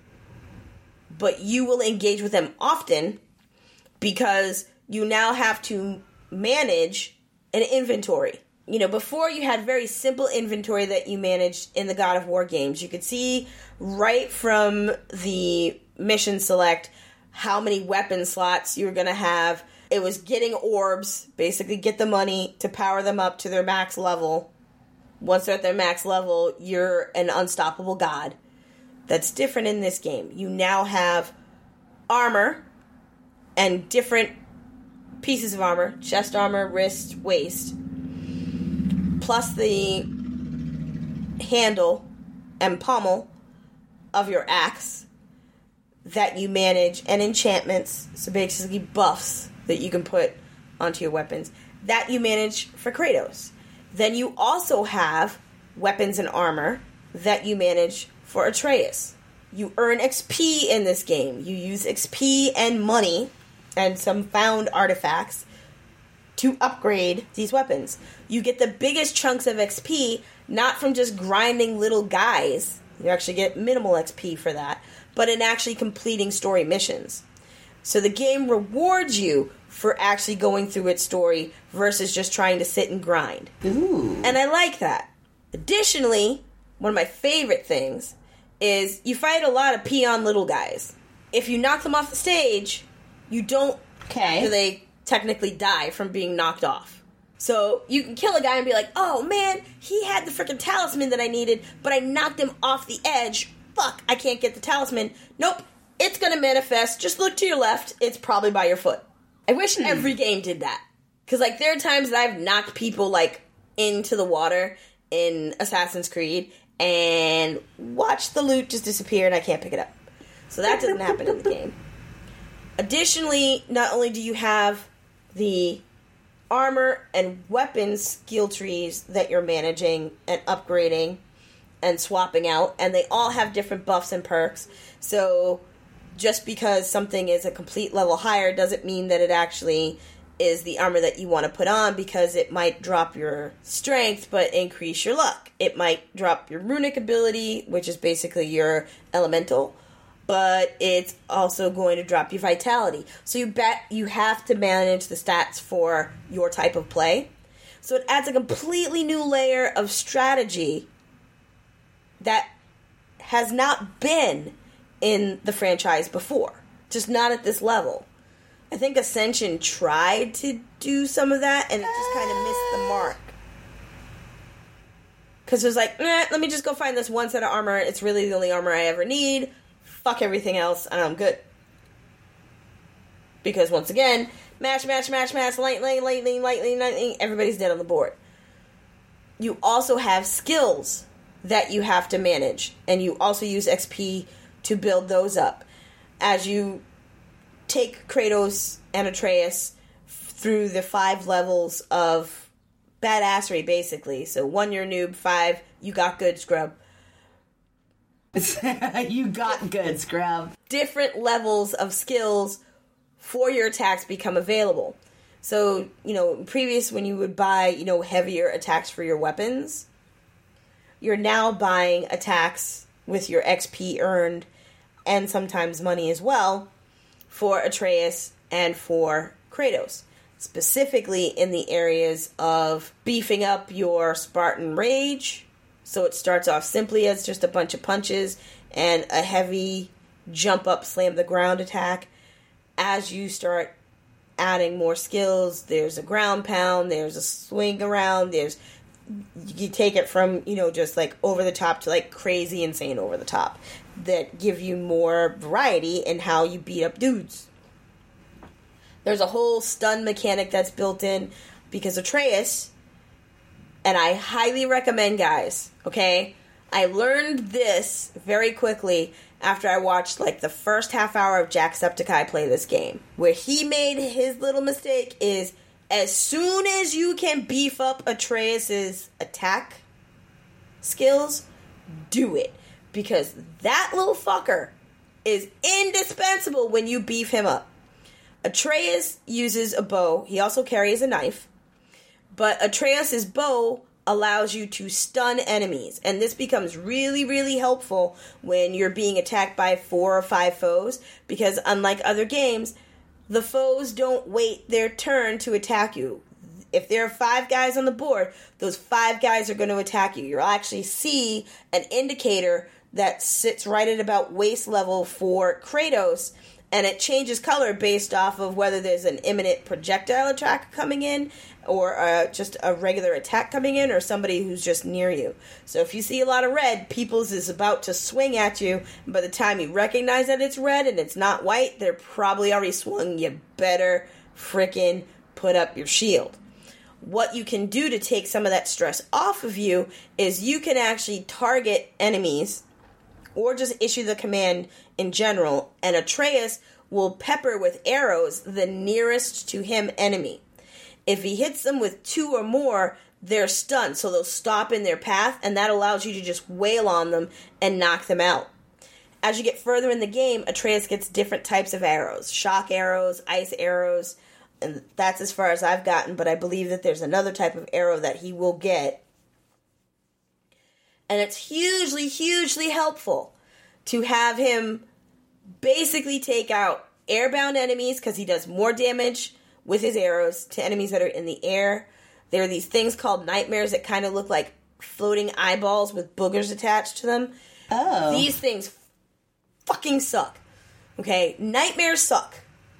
C: but you will engage with them often, because you now have to manage an inventory. You know, before you had very simple inventory that you managed in the God of War games. You could see right from the mission select how many weapon slots you were going to have. It was getting orbs, basically get the money to power them up to their max level. Once they're at their max level, you're an unstoppable god. That's different in this game. You now have armor and different pieces of armor, chest armor, wrist, waist, plus the handle and pommel of your axe that you manage, and enchantments, so basically buffs that you can put onto your weapons, that you manage for Kratos. Then you also have weapons and armor that you manage for Atreus. You earn X P in this game. You use X P and money and some found artifacts to upgrade these weapons. You get the biggest chunks of X P not from just grinding little guys. You actually get minimal X P for that, but in actually completing story missions. So the game rewards you for actually going through its story versus just trying to sit and grind.
B: Ooh.
C: And I like that. Additionally, one of my favorite things is you fight a lot of peon little guys. If you knock them off the stage, you don't,
B: Okay.
C: after they technically die from being knocked off. So you can kill a guy and be like, oh man, he had the freaking talisman that I needed, but I knocked him off the edge. Fuck, I can't get the talisman. Nope, it's gonna manifest. Just look to your left. It's probably by your foot. I wish every game did that. Because, like, there are times that I've knocked people, like, into the water in Assassin's Creed and watched the loot just disappear and I can't pick it up. So that doesn't happen in the game. Additionally, not only do you have the armor and weapons skill trees that you're managing and upgrading and swapping out, and they all have different buffs and perks. So just because something is a complete level higher doesn't mean that it actually is the armor that you want to put on, because it might drop your strength but increase your luck. It might drop your runic ability, which is basically your elemental, but it's also going to drop your vitality. So you bet you have to manage the stats for your type of play. So it adds a completely new layer of strategy that has not been in the franchise before. Just not at this level. I think Ascension tried to do some of that, and it just kind of missed the mark. Because it was like, eh, let me just go find this one set of armor. It's really the only armor I ever need. Fuck everything else, and I'm good. Because once again, mash, mash, mash, mash, lightning, lightning, lightning, lightning, everybody's dead on the board. You also have skills that you have to manage, and you also use X P to build those up. As you take Kratos and Atreus through the five levels of badassery, basically. So one, you're a noob. Five, you got good, scrub.
B: You got good, scrub.
C: Different levels of skills for your attacks become available. So, you know, previous when you would buy, you know, heavier attacks for your weapons, you're now buying attacks with your X P earned and sometimes money as well for Atreus and for Kratos. Specifically in the areas of beefing up your Spartan Rage. So it starts off simply as just a bunch of punches and a heavy jump up, slam the ground attack. As you start adding more skills, there's a ground pound, there's a swing around, there's, you take it from, you know, just like over the top to like crazy insane over the top that give you more variety in how you beat up dudes. There's a whole stun mechanic that's built in because Atreus, and I highly recommend, guys, okay? I learned this very quickly after I watched like the first half hour of Jacksepticeye play this game. Where he made his little mistake is as soon as you can beef up Atreus's attack skills, do it. Because that little fucker is indispensable when you beef him up. Atreus uses a bow. He also carries a knife. But Atreus' bow allows you to stun enemies. And this becomes really, really helpful when you're being attacked by four or five foes. Because unlike other games, the foes don't wait their turn to attack you. If there are five guys on the board, those five guys are going to attack you. You'll actually see an indicator that sits right at about waist level for Kratos. And it changes color based off of whether there's an imminent projectile attack coming in or uh, just a regular attack coming in or somebody who's just near you. So if you see a lot of red, Peoples is about to swing at you. And by the time you recognize that it's red and it's not white, they're probably already swung. You better frickin' put up your shield. What you can do to take some of that stress off of you is you can actually target enemies or just issue the command in general, and Atreus will pepper with arrows the nearest to him enemy. If he hits them with two or more, they're stunned, so they'll stop in their path, and that allows you to just wail on them and knock them out. As you get further in the game, Atreus gets different types of arrows. Shock arrows, ice arrows, and that's as far as I've gotten, but I believe that there's another type of arrow that he will get. And it's hugely, hugely helpful to have him basically take out airbound enemies because he does more damage with his arrows to enemies that are in the air. There are these things called nightmares that kind of look like floating eyeballs with boogers attached to them.
B: Oh.
C: These things fucking suck. Okay? Nightmares suck.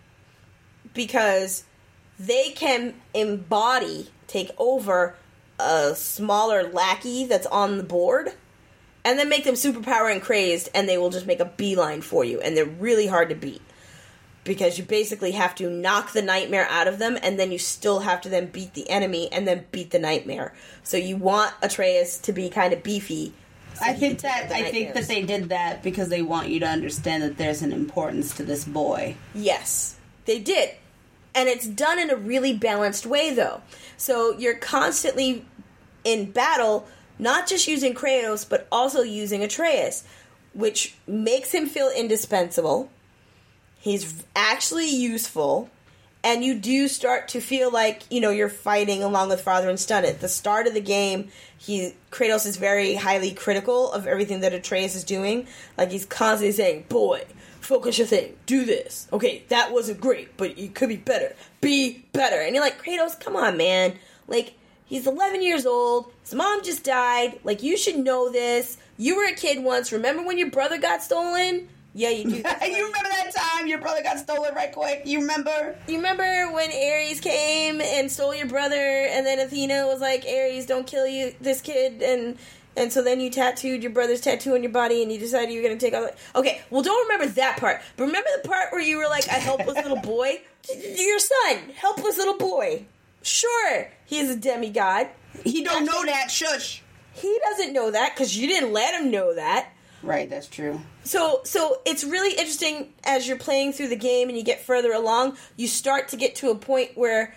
C: Because they can embody, take over a smaller lackey that's on the board, and then make them superpower and crazed, and they will just make a beeline for you, and they're really hard to beat. Because you basically have to knock the nightmare out of them, and then you still have to then beat the enemy, and then beat the nightmare. So you want Atreus to be kind of beefy. So
B: I think that I think that they did that because they want you to understand that there's an importance to this boy.
C: Yes, they did. And it's done in a really balanced way, though. So you're constantly in battle, not just using Kratos, but also using Atreus, which makes him feel indispensable. He's actually useful, and you do start to feel like, you know, you're fighting along with Father and Son. At the start of the game, he Kratos is very highly critical of everything that Atreus is doing. Like, he's constantly saying, boy, focus your thing, do this. Okay, that wasn't great, but it could be better. Be better. And you're like, Kratos, come on, man. Like, he's eleven years old. His mom just died. Like, you should know this. You were a kid once. Remember when your brother got stolen? Yeah, you do.
B: You remember that time your brother got stolen right quick? You remember?
C: You remember when Ares came and stole your brother, and then Athena was like, Ares, don't kill you, this kid, and and so then you tattooed your brother's tattoo on your body, and you decided you were going to take all that. Okay, well, don't remember that part, but remember the part where you were like a helpless little boy? Your son, helpless little boy. Sure, he is a demigod.
B: He don't know that, shush.
C: He doesn't know that, because you didn't let him know that.
B: Right, that's true.
C: So, so it's really interesting as you're playing through the game and you get further along, you start to get to a point where,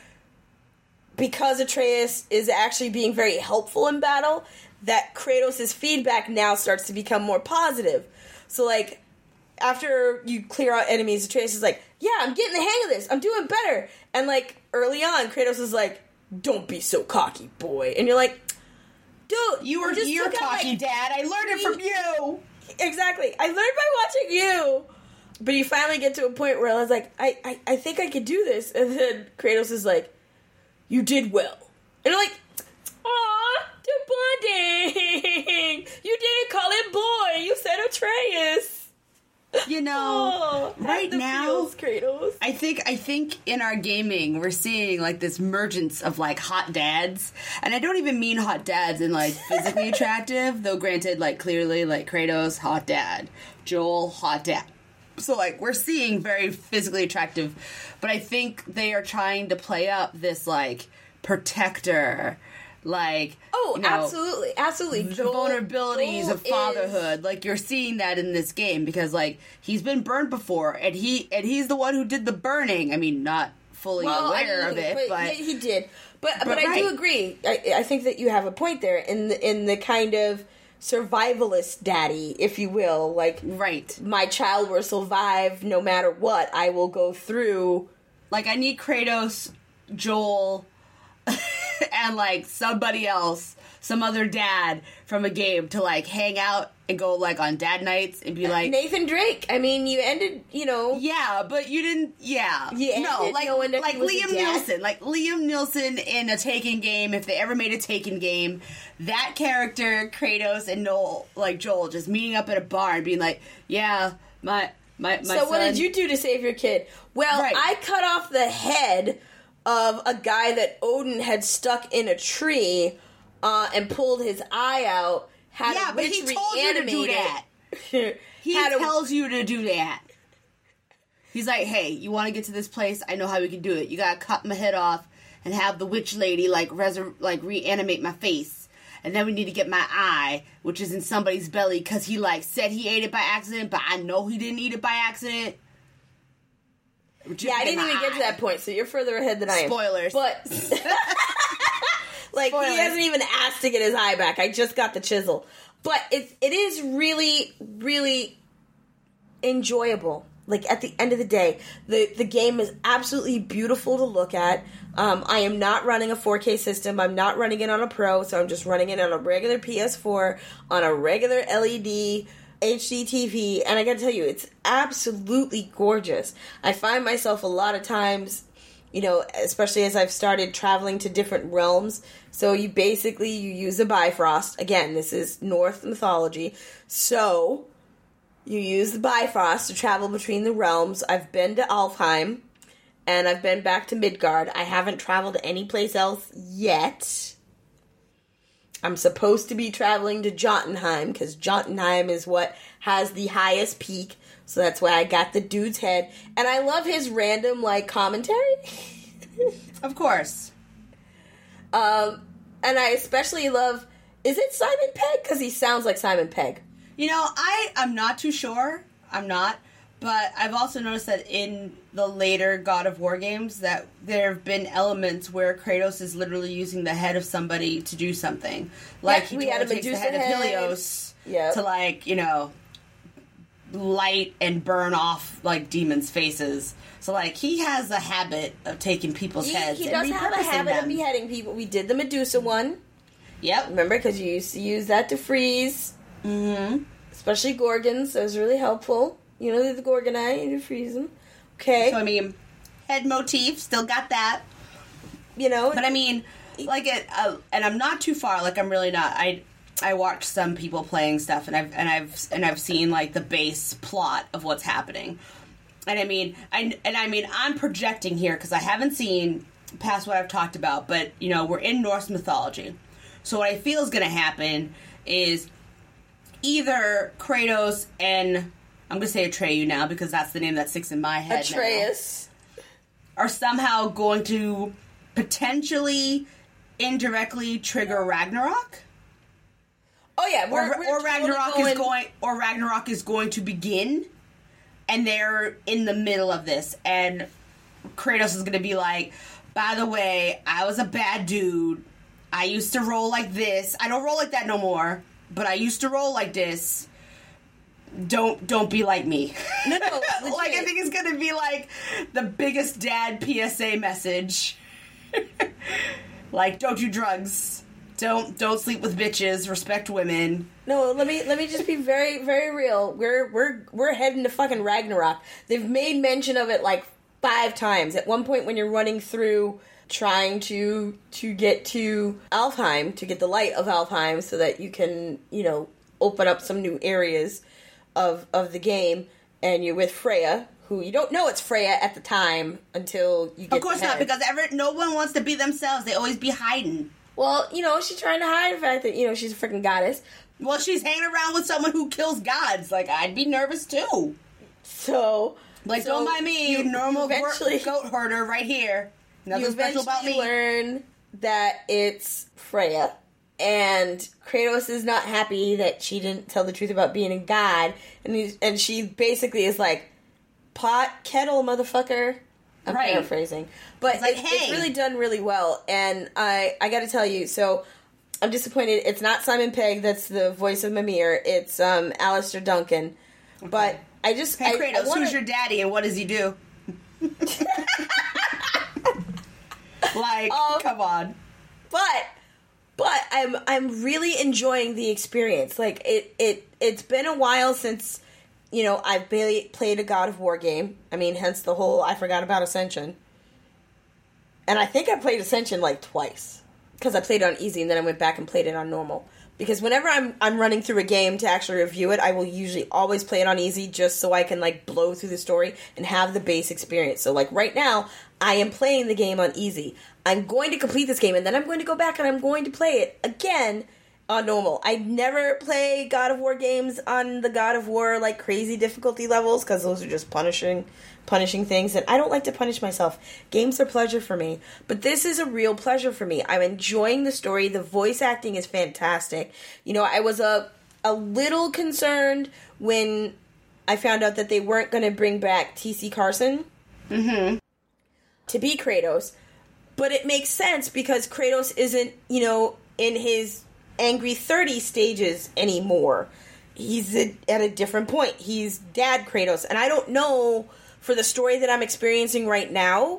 C: because Atreus is actually being very helpful in battle, that Kratos' feedback now starts to become more positive. So, like, after you clear out enemies, Atreus is like, yeah, I'm getting the hang of this. I'm doing better. And, like, early on, Kratos is like, don't be so cocky, boy. And you're like, dude,
B: You were
C: just
B: you're
C: took out,
B: cocky,
C: like,
B: Dad. I learned it from you.
C: Exactly. I learned by watching you. But you finally get to a point where I was like, I, I, I think I could do this. And then Kratos is like, you did well. And you're like, aw, they're bonding. You didn't call it boy. You said Atreus.
B: You know,
C: Oh,
B: right
C: the
B: now,
C: feels, Kratos.
B: I think I think in our gaming we're seeing like this emergence of like hot dads, and I don't even mean hot dads in like physically attractive, though granted, like clearly like Kratos, hot dad, Joel, hot dad. So like we're seeing very physically attractive, but I think they are trying to play up this like protector, like
C: Oh,
B: you know,
C: absolutely, absolutely.
B: the
C: Joel-
B: vulnerabilities
C: Joel
B: of fatherhood. Like you're seeing that in this game because like he's been burned before, and he and he's the one who did the burning. I mean, not fully
C: Well,
B: aware
C: I mean,
B: of it, but,
C: yeah, he did. But but,
B: but
C: I do
B: right.
C: agree. I, I think that you have a point there in the, in the kind of survivalist daddy, if you will. Like,
B: right.
C: my child will survive no matter what. I will go through.
B: Like I need Kratos, Joel, and like somebody else, some other dad from a game to like hang out and go like on dad nights and be like,
C: Nathan Drake. I mean, you ended, you know.
B: yeah, but you didn't. Yeah,
C: You
B: no,
C: ended
B: like
C: knowing that
B: like
C: he was a
B: Liam
C: dad.
B: Nielsen, like Liam Nielsen in a Taken game. If they ever made a Taken game, that character Kratos and Noel, like Joel, just meeting up at a bar and being like, "Yeah, my my my."
C: So what
B: son-
C: did you do to save your kid? Well,
B: Right.
C: I cut off the head of a guy that Odin had stuck in a tree uh, and pulled his eye out. Had
B: Yeah,
C: a
B: but
C: witch
B: he told you to do
C: reanimate
B: that.
C: it.
B: He
C: had a-
B: tells you to do that. He's like, "Hey, you want to get to this place? I know how we can do it. You gotta cut my head off and have the witch lady like resur- like reanimate my face, and then we need to get my eye, which is in somebody's belly, because he like said he ate it by accident, but I know he didn't eat it by accident."
C: Yeah, I didn't even get to that point, so you're further ahead than I am.
B: Spoilers.
C: But like
B: Spoilers.
C: he hasn't even asked to get his eye back. I just got the chisel. But it it is really, really enjoyable. Like at the end of the day, the the game is absolutely beautiful to look at. Um, I am not running a four K system. I'm not running it on a Pro, so I'm just running it on a regular P S four on a regular L E D H D T V, and I gotta tell you, it's absolutely gorgeous. I find myself a lot of times, you know, especially as I've started traveling to different realms. So you basically you use a Bifrost. Again, this is Norse mythology. So you use the Bifrost to travel between the realms. I've been to Alfheim, and I've been back to Midgard. I haven't traveled to any place else yet. I'm supposed to be traveling to Jotunheim, because Jotunheim is what has the highest peak, so that's why I got the dude's head. And I love his random, like, commentary.
B: Of course.
C: um, and I especially love, is it Simon Pegg? Because he sounds like Simon Pegg.
B: You know, I I'm not too sure. I'm not. But I've also noticed that in the later God of War games that there have been elements where Kratos is literally using the head of somebody to do something. Like
C: Yeah,
B: he
C: we had
B: totally
C: a
B: takes the
C: Medusa
B: head,
C: head.
B: of Helios
C: Yep.
B: to like, you know, light and burn off like demons' faces. So like he has a habit of taking people's
C: He,
B: heads
C: he
B: and
C: does have a
B: repurposing
C: habit of
B: them.
C: beheading people. We did the Medusa one.
B: Yep.
C: Remember? Because you used to use that to freeze.
B: Mm-hmm.
C: Especially Gorgons. That was really helpful. You know, the Gorgonite, and you freeze them. Okay.
B: So I mean, head motif, still got that.
C: You know,
B: But I mean, like it, uh, and I'm not too far. Like I'm really not. I I watched some people playing stuff, and I've and I've and I've seen like the base plot of what's happening. And I mean, I and I mean, I'm projecting here because I haven't seen past what I've talked about. But you know, we're in Norse mythology, so what I feel is going to happen is either Kratos and I'm going to say Atreyu now because that's the name that sticks in my head.
C: Atreus.
B: Now, are somehow going to potentially indirectly trigger Ragnarok.
C: Oh yeah, we're,
B: or,
C: we're
B: or
C: totally
B: Ragnarok
C: going,
B: is going, or Ragnarok is going to begin, and they're in the middle of this, and Kratos is going to be like, by the way, I was a bad dude. I used to roll like this. I don't roll like that no more, but I used to roll like this. Don't don't be like me.
C: No, no,
B: like I think it's going to be like the biggest dad P S A message. Like, don't do drugs. Don't don't sleep with bitches. Respect women.
C: No, let me let me just be very very real. We're we're we're heading to fucking Ragnarok. They've made mention of it like five times. At one point when you're running through trying to to get to Alfheim, to get the light of Alfheim so that you can, you know, open up some new areas of of the game, and you're with Freya, who you don't know it's Freya at the time until you get
B: Of course not, because ever no one wants to be themselves. They always be hiding.
C: Well, you know, she's trying to hide the fact that, you know, she's a freaking goddess.
B: Well, she's hanging around with someone who kills gods. Like, I'd be nervous too.
C: So,
B: like,
C: so
B: don't mind me,
C: you,
B: normal
C: you eventually,
B: goat herder right here. Nothing
C: you
B: special about me.
C: learn that it's Freya, and Kratos is not happy that she didn't tell the truth about being a god, and he's, and she basically is like, pot kettle, motherfucker. I'm
B: right.
C: paraphrasing, but
B: like,
C: it's,
B: hey.
C: it's really done really well, and I I got to tell you, so I'm disappointed. It's not Simon Pegg that's the voice of Mimir. It's um Alistair Duncan, okay. But I just
B: hey
C: I,
B: Kratos,
C: I wanna...
B: who's your daddy and what does he do? Like, um, come on.
C: But but I'm I'm really enjoying the experience. Like it it it's been a while since, you know, I've barely played a God of War game. I mean, hence the whole I forgot about Ascension. And I think I played Ascension like twice. Because I played it on easy and then I went back and played it on normal. Because whenever I'm I'm running through a game to actually review it, I will usually always play it on easy just so I can like blow through the story and have the base experience. So like right now, I am playing the game on easy. I'm going to complete this game and then I'm going to go back and I'm going to play it again on normal. I never play God of War games on the God of War like crazy difficulty levels because those are just punishing punishing things, and I don't like to punish myself. Games are pleasure for me, but this is a real pleasure for me. I'm enjoying the story. The voice acting is fantastic. You know, I was a a little concerned when I found out that they weren't going to bring back T C Carson
B: mm-hmm.
C: to be Kratos, but it makes sense because Kratos isn't, you know, in his angry thirty stages anymore. He's a, at a different point. He's Dad Kratos, and I don't know for the story that I'm experiencing right now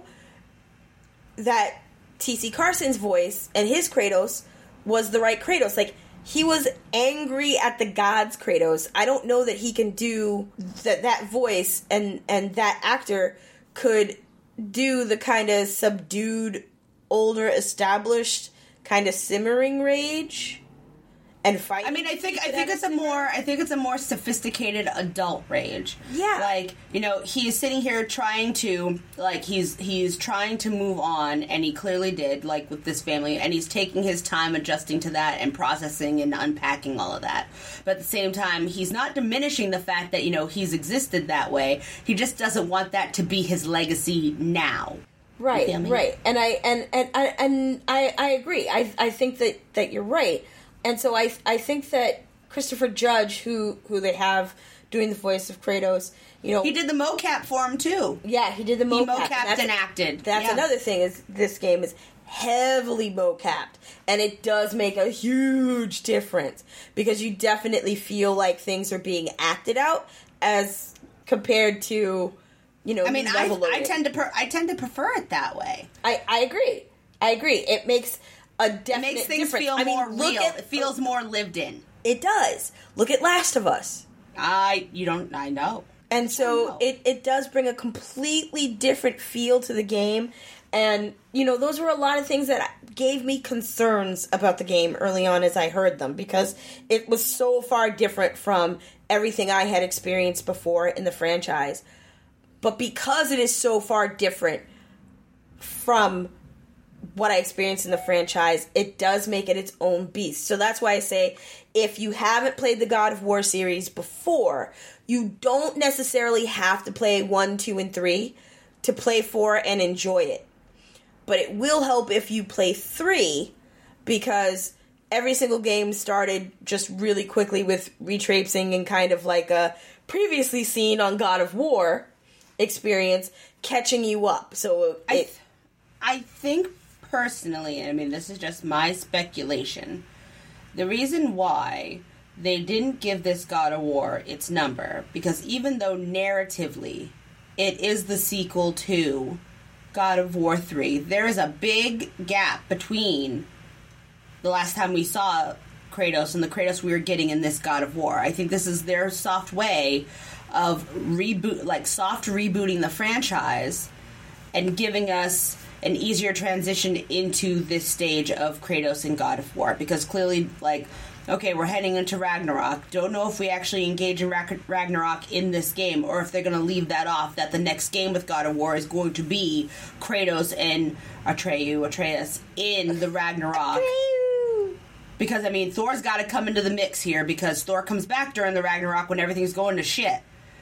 C: that T C Carson's voice and his Kratos was the right Kratos. Like, he was angry at the gods Kratos. I don't know that he can do that. That voice and and that actor could do the kind of subdued, older, established kind of simmering rage and fight.
B: I mean, I think I think it's a more I think it's a more sophisticated adult rage.
C: Yeah.
B: Like, you know, he is sitting here trying to like he's he's trying to move on, and he clearly did, like with this family, and he's taking his time adjusting to that and processing and unpacking all of that. But at the same time, he's not diminishing the fact that, you know, he's existed that way. He just doesn't want that to be his legacy now.
C: Right, right. And I and and and, and I, I agree. I I think that, that you're right. And so I I think that Christopher Judge, who who they have doing the voice of Kratos, you know,
B: he did the mocap for him too.
C: Yeah, he did the mocap.
B: He mocapped and, and acted.
C: That's
B: yeah.
C: another thing, is this game is heavily mocapped, and it does make a huge difference because you definitely feel like things are being acted out as compared to, you know,
B: I mean, I, I tend to per, I tend to prefer it that way.
C: I I agree. I agree. It makes a definite
B: It makes things
C: difference.
B: feel
C: I mean,
B: more
C: look
B: real.
C: at,
B: It feels more lived in.
C: It does. Look at Last of Us.
B: I you don't I know.
C: And so it, it does bring a completely different feel to the game. And, you know, those were a lot of things that gave me concerns about the game early on as I heard them, because it was so far different from everything I had experienced before in the franchise. But because it is so far different from what I experienced in the franchise, it does make it its own beast. So that's why I say, if you haven't played the God of War series before, you don't necessarily have to play one, two, and three to play four and enjoy it. But it will help if you play three, because every single game started just really quickly with retracing and kind of like a previously seen on God of War experience catching you up. So it,
B: I, th- I think personally, I mean, this is just my speculation, the reason why they didn't give this God of War its number, because even though narratively it is the sequel to God of War three, there is a big gap between the last time we saw Kratos and the Kratos we were getting in this God of War. I think this is their soft way of reboot, like soft rebooting the franchise and giving us an easier transition into this stage of Kratos and God of War. Because clearly, like, okay, we're heading into Ragnarok. Don't know if we actually engage in Ragnarok in this game, or if they're going to leave that off, that the next game with God of War is going to be Kratos and Atreyu, Atreus in the Ragnarok. Because, I mean, Thor's got to come into the mix here, because Thor comes back during the Ragnarok when everything's going to shit.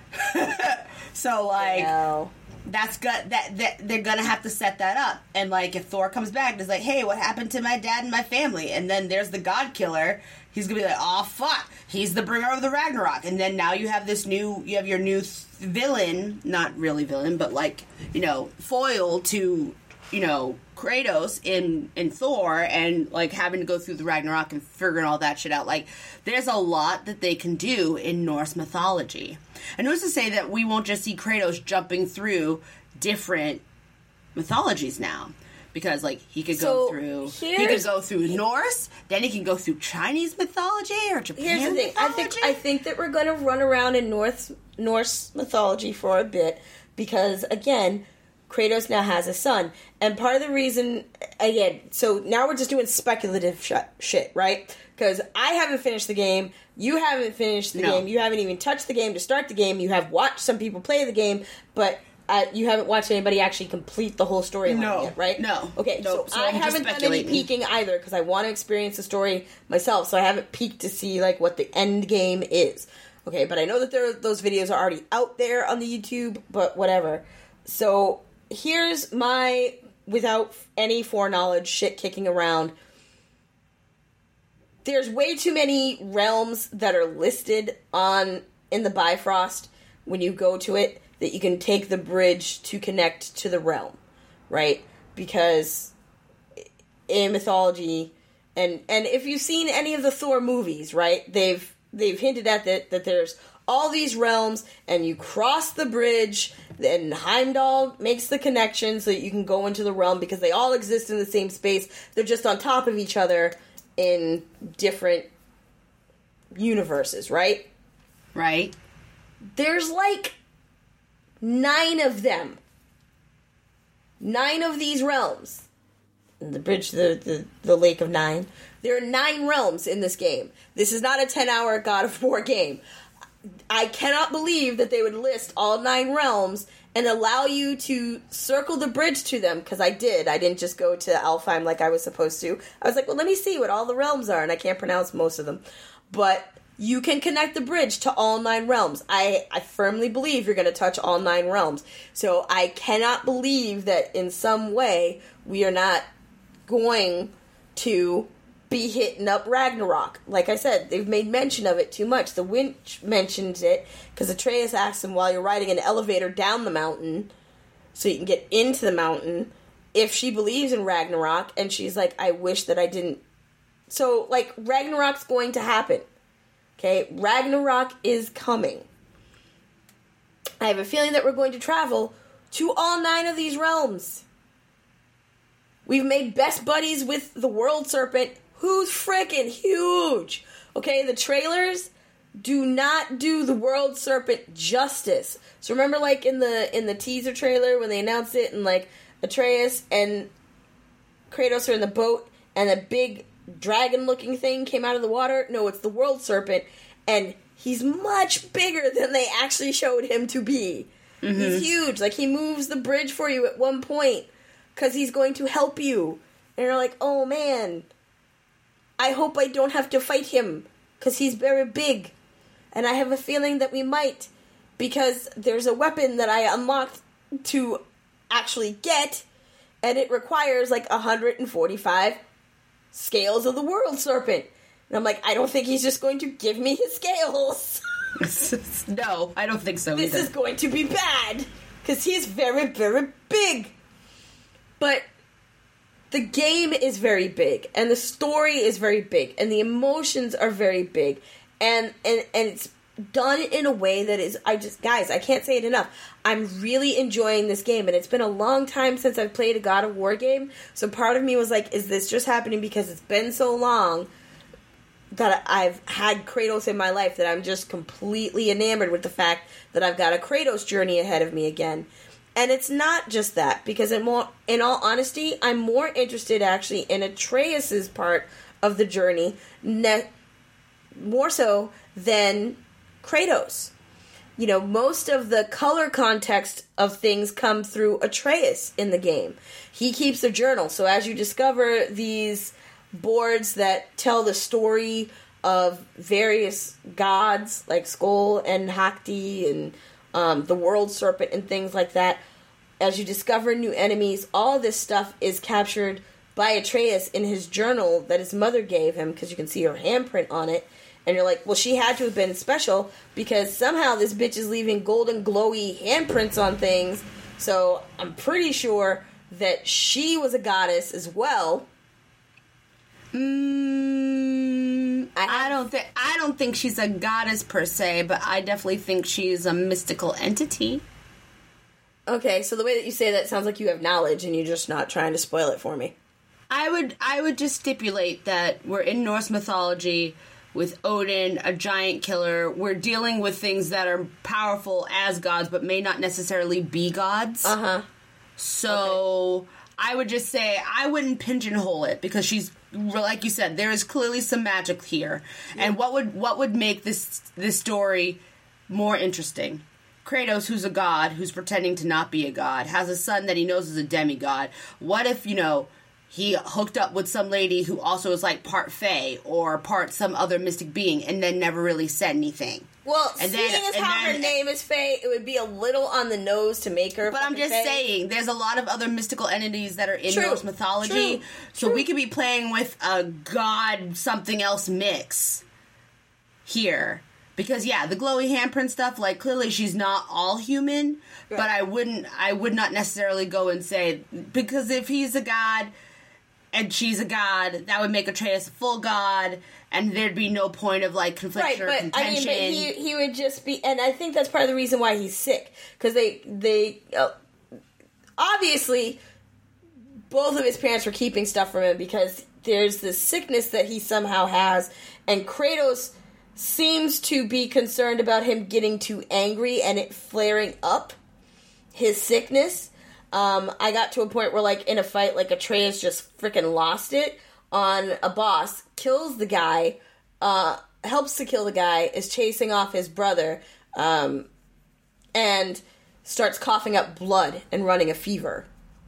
B: So, like, that's good. That, that they're gonna have to set that up. And, like, if Thor comes back and is like, hey, what happened to my dad and my family? And then there's the God Killer. He's gonna be like, oh, fuck. He's the bringer of the Ragnarok. And then now you have this new, you have your new th- villain, not really villain, but, like, you know, foil to, you know, Kratos in, in Thor, and, like, having to go through the Ragnarok and figuring all that shit out. Like, there's a lot that they can do in Norse mythology. And who's to say that we won't just see Kratos jumping through different mythologies now? Because, like, he could
C: So,
B: go through, he
C: here's-
B: could go through Norse, then he can go through Chinese mythology or Japan
C: Here's the thing. I
B: mythology.
C: think I think that we're going to run around in North Norse mythology for a bit, because again, Kratos now has a son, and part of the reason, again, so now we're just doing speculative sh- shit, right? Because I haven't finished the game, you haven't finished the
B: No.
C: game, you haven't even touched the game to start the game. You have watched some people play the game, but uh, you haven't watched anybody actually complete the whole storyline
B: No.
C: yet, right?
B: No.
C: Okay,
B: Nope.
C: so,
B: So
C: I
B: I'm just
C: haven't done any
B: speculating.
C: peeking either, because I want to experience the story myself, so I haven't peeked to see, like, what the end game is. Okay, but I know that there those videos are already out there on the YouTube, but whatever. So, here's my, without any foreknowledge, shit kicking around. There's way too many realms that are listed on, in the Bifrost, when you go to it, that you can take the bridge to connect to the realm, right? Because in mythology, and and if you've seen any of the Thor movies, right, they've they've hinted at that that there's all these realms, and you cross the bridge, then Heimdall makes the connection so that you can go into the realm, because they all exist in the same space. They're just on top of each other in different universes, right?
B: Right.
C: There's like nine of them. Nine of these realms. The bridge, the, the, the Lake of Nine. There are nine realms in this game. This is not a ten-hour God of War game. I cannot believe that they would list all nine realms and allow you to circle the bridge to them, because I did. I didn't just go to Alfheim like I was supposed to. I was like, well, let me see what all the realms are, and I can't pronounce most of them. But you can connect the bridge to all nine realms. I, I firmly believe you're going to touch all nine realms. So I cannot believe that in some way we are not going to be hitting up Ragnarok. Like I said, they've made mention of it too much. The Winch mentions it because Atreus asks him while you're riding an elevator down the mountain so you can get into the mountain if she believes in Ragnarok, and she's like, I wish that I didn't. So, like, Ragnarok's going to happen. Okay? Ragnarok is coming. I have a feeling that we're going to travel to all nine of these realms. We've made best buddies with the World Serpent, who's freaking huge. Okay, the trailers do not do the World Serpent justice. So remember, like, in the in the teaser trailer when they announced it, and, like, Atreus and Kratos are in the boat, and a big dragon-looking thing came out of the water? No, it's the World Serpent, and he's much bigger than they actually showed him to be. Mm-hmm. He's huge. Like, he moves the bridge for you at one point, because he's going to help you. And you're like, oh, man, I hope I don't have to fight him, because he's very big. And I have a feeling that we might, because there's a weapon that I unlocked to actually get, and it requires, like, one hundred forty-five scales of the world serpent. And I'm like, I don't think he's just going to give me his scales.
B: No, I don't think so
C: This
B: either.
C: is going to be bad. Because he's very, very big. But the game is very big. And the story is very big. And the emotions are very big. And, and, and it's done in a way that is, I just, guys, I can't say it enough. I'm really enjoying this game, and it's been a long time since I've played a God of War game, so part of me was like, is this just happening because it's been so long that I've had Kratos in my life that I'm just completely enamored with the fact that I've got a Kratos journey ahead of me again. And it's not just that, because in, more, in all honesty, I'm more interested actually in Atreus' part of the journey, ne- more so than Kratos. You know, most of the color context of things come through Atreus in the game. He keeps a journal, so as you discover these boards that tell the story of various gods, like Skoll and Hakti and um, the World Serpent and things like that, as you discover new enemies, all this stuff is captured by Atreus in his journal that his mother gave him, because you can see her handprint on it. And you're like, well, she had to have been special because somehow this bitch is leaving golden glowy handprints on things. So I'm pretty sure that she was a goddess as well.
B: Mm,
C: I have-
B: I don't think I don't think she's a goddess per se, but I definitely think she's a mystical entity.
C: Okay, so the way that you say that sounds like you have knowledge and you're just not trying to spoil it for me.
B: I would I would just stipulate that we're in Norse mythology with Odin, a giant killer. We're dealing with things that are powerful as gods, but may not necessarily be gods.
C: Uh huh.
B: So okay. I would just say I wouldn't pigeonhole it, because she's, like you said, there is clearly some magic here. Yeah. And what would what would make this this story more interesting? Kratos, who's a god, who's pretending to not be a god, has a son that he knows is a demigod. What if, you know, he hooked up with some lady who also is like part fae or part some other mystic being, and then never really said anything?
C: Well,
B: and
C: seeing
B: then,
C: as how
B: then,
C: her name is Faye, it would be a little on the nose to make her.
B: But I'm just
C: Faye.
B: saying, there's a lot of other mystical entities that are in
C: True.
B: Norse mythology,
C: True.
B: so
C: True.
B: we could be playing with a god something else mix here. Because yeah, the glowy handprint stuff, like clearly she's not all human, right. But I wouldn't, I would not necessarily go and say, because if he's a god and she's a god, that would make Atreus a full god, and there'd be no point of like conflict
C: right,
B: or
C: but,
B: contention.
C: I mean, but he he would just be, and I think that's part of the reason why he's sick, because they they uh, obviously both of his parents were keeping stuff from him, because there's this sickness that he somehow has, and Kratos seems to be concerned about him getting too angry and it flaring up his sickness. Um, I got to a point where, like, in a fight, like, Atreus just freaking lost it on a boss, kills the guy, uh, helps to kill the guy, is chasing off his brother, um, and starts coughing up blood and running a fever.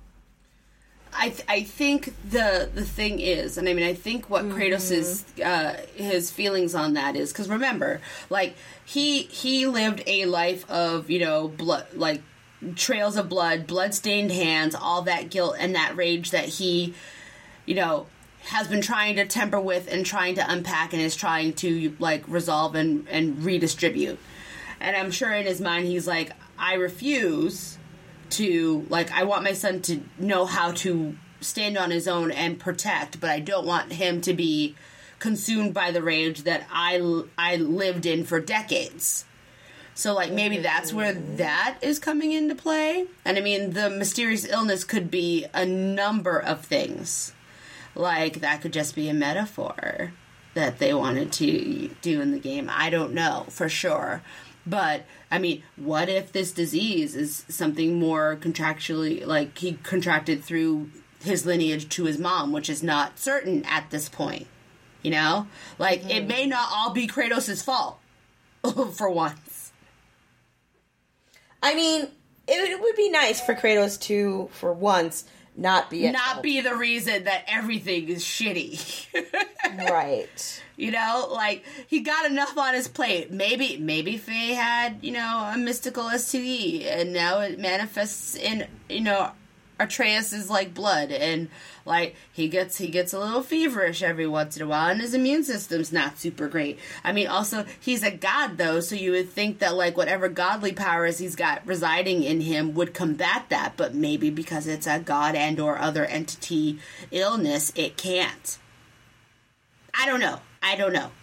B: I th- I think the the thing is, and I mean, I think what mm-hmm. Kratos's uh, his feelings on that is, because remember, like he he lived a life of, you know, blood, like trails of blood, blood-stained hands, all that guilt and that rage that he, you know, has been trying to temper with and trying to unpack, and is trying to like resolve and and redistribute. And I'm sure in his mind he's like, I refuse to, like, I want my son to know how to stand on his own and protect, but I don't want him to be consumed by the rage that I, I lived in for decades. So, like, maybe that's where that is coming into play. And, I mean, the mysterious illness could be a number of things. Like, that could just be a metaphor that they wanted to do in the game. I don't know for sure. But, I mean, what if this disease is something more contractually, like he contracted through his lineage to his mom, which is not certain at this point, you know? Like, mm-hmm. It may not all be Kratos' fault, for once.
C: I mean, it, it would be nice for Kratos to, for once, not be at
B: Not
C: fault.
B: be the reason that everything is shitty.
C: Right.
B: You know, like, he got enough on his plate. Maybe, maybe Faye had, you know, a mystical S T D, and now it manifests in, you know, Atreus' like blood, and like he gets he gets a little feverish every once in a while, and his immune system's not super great. I mean, also he's a god though, so you would think that like whatever godly powers he's got residing in him would combat that, but maybe because it's a god and or other entity illness, it can't. I don't know. I don't know.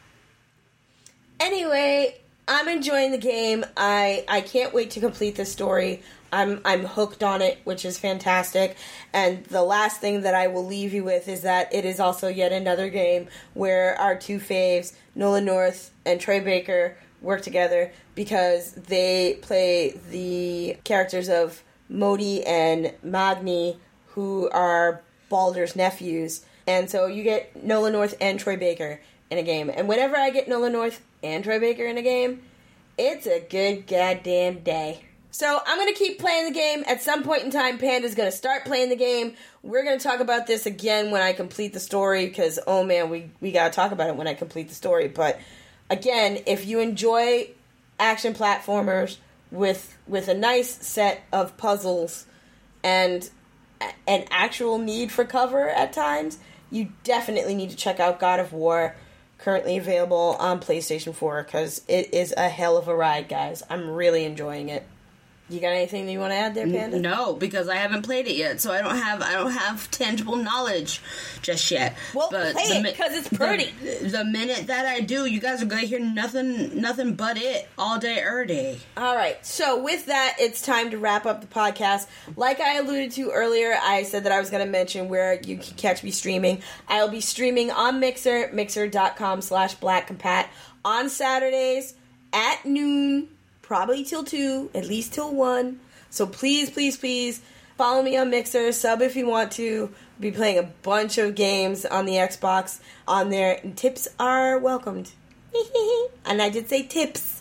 C: Anyway, I'm enjoying the game. I I can't wait to complete this story. I'm I'm hooked on it, which is fantastic. And the last thing that I will leave you with is that it is also yet another game where our two faves, Nolan North and Troy Baker, work together because they play the characters of Modi and Magni, who are Baldur's nephews. And so you get Nolan North and Troy Baker in a game. And whenever I get Nolan North and Troy Baker in a game, it's a good goddamn day. So I'm going to keep playing the game. At some point in time, Panda's going to start playing the game. We're going to talk about this again when I complete the story, because, oh man, we, we got to talk about it when I complete the story. But again, if you enjoy action platformers with with a nice set of puzzles and an actual need for cover at times, you definitely need to check out God of War, currently available on PlayStation four, because it is a hell of a ride, guys. I'm really enjoying it. You got anything that you want to add there, Panda?
B: No, because I haven't played it yet, so I don't have I don't have tangible knowledge just yet.
C: Well,
B: but
C: play it, because it's pretty.
B: The, the minute that I do, you guys are going to hear nothing nothing but it all day, every day.
C: All right, so with that, it's time to wrap up the podcast. Like I alluded to earlier, I said that I was going to mention where you can catch me streaming. I'll be streaming on Mixer, mixer.com slash blackcompat on Saturdays at noon. Probably till two, at least till one. So please, please, please follow me on Mixer. Sub if you want to. I'll be playing a bunch of games on the Xbox on there. And tips are welcomed. And I did say tips.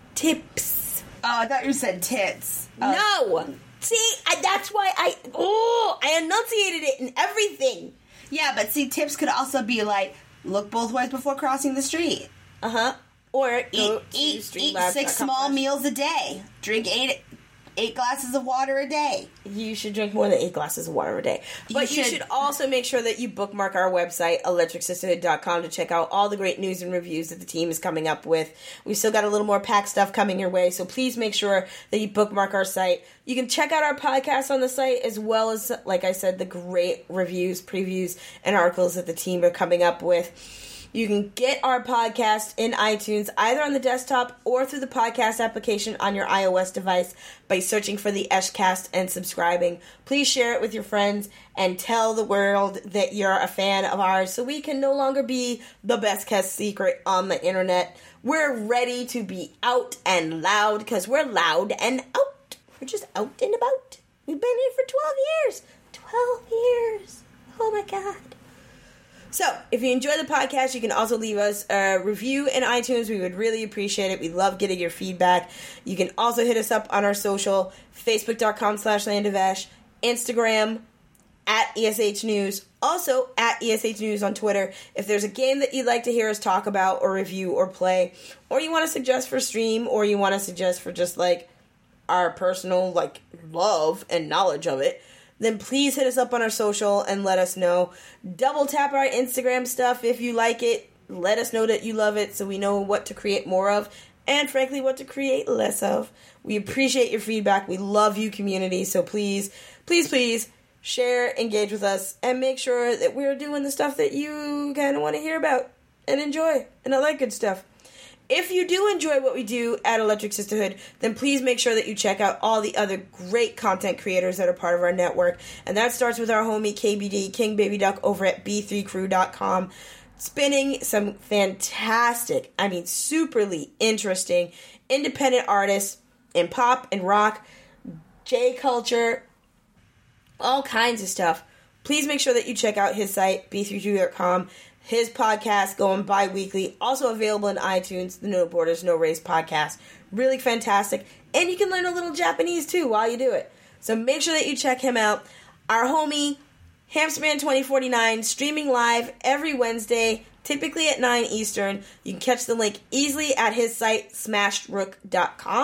C: Tips.
B: Oh, I thought you said tits. Uh,
C: no! See, I, that's why I... Oh, I enunciated it in everything.
B: Yeah, but see, tips could also be like, look both ways before crossing the street.
C: Uh-huh. Or
B: eat, eat, eat six small meals a day. Drink eight eight glasses of water a day.
C: You should drink more than eight glasses of water a day. But you should, you should also make sure that you bookmark our website, electric sisterhood dot com, to check out all the great news and reviews that the team is coming up with. We've still got a little more pack stuff coming your way, so please make sure that you bookmark our site. You can check out our podcast on the site, as well as, like I said, the great reviews, previews, and articles that the team are coming up with. You can get our podcast in iTunes, either on the desktop or through the podcast application on your iOS device by searching for the Eshcast and subscribing. Please share it with your friends and tell the world that you're a fan of ours so we can no longer be the best kept secret on the internet. We're ready to be out and loud because we're loud and out. We're just out and about. We've been here for twelve years. twelve years. Oh my God. So, if you enjoy the podcast, you can also leave us a review in iTunes. We would really appreciate it. We love getting your feedback. You can also hit us up on our social, facebook.com slash landovesh, Instagram, at E S H News, also at E S H News on Twitter. If there's a game that you'd like to hear us talk about or review or play, or you want to suggest for stream, or you want to suggest for just, like, our personal, like, love and knowledge of it, then please hit us up on our social and let us know. Double tap our Instagram stuff if you like it. Let us know that you love it so we know what to create more of and, frankly, what to create less of. We appreciate your feedback. We love you, community. So please, please, please share, engage with us, and make sure that we're doing the stuff that you kind of want to hear about and enjoy and all that good stuff. If you do enjoy what we do at Electric Sisterhood, then please make sure that you check out all the other great content creators that are part of our network. And that starts with our homie K B D, King Baby Duck, over at b three crew dot com, spinning some fantastic, I mean superly interesting, independent artists in pop and rock, J-culture, all kinds of stuff. Please make sure that you check out his site, b three crew dot com. His podcast going bi-weekly, also available in iTunes, the No Borders, No Race podcast. Really fantastic. And you can learn a little Japanese, too, while you do it. So make sure that you check him out. Our homie, Hamsterman twenty forty-nine, streaming live every Wednesday, typically at nine Eastern. You can catch the link easily at his site, smashed rook dot com,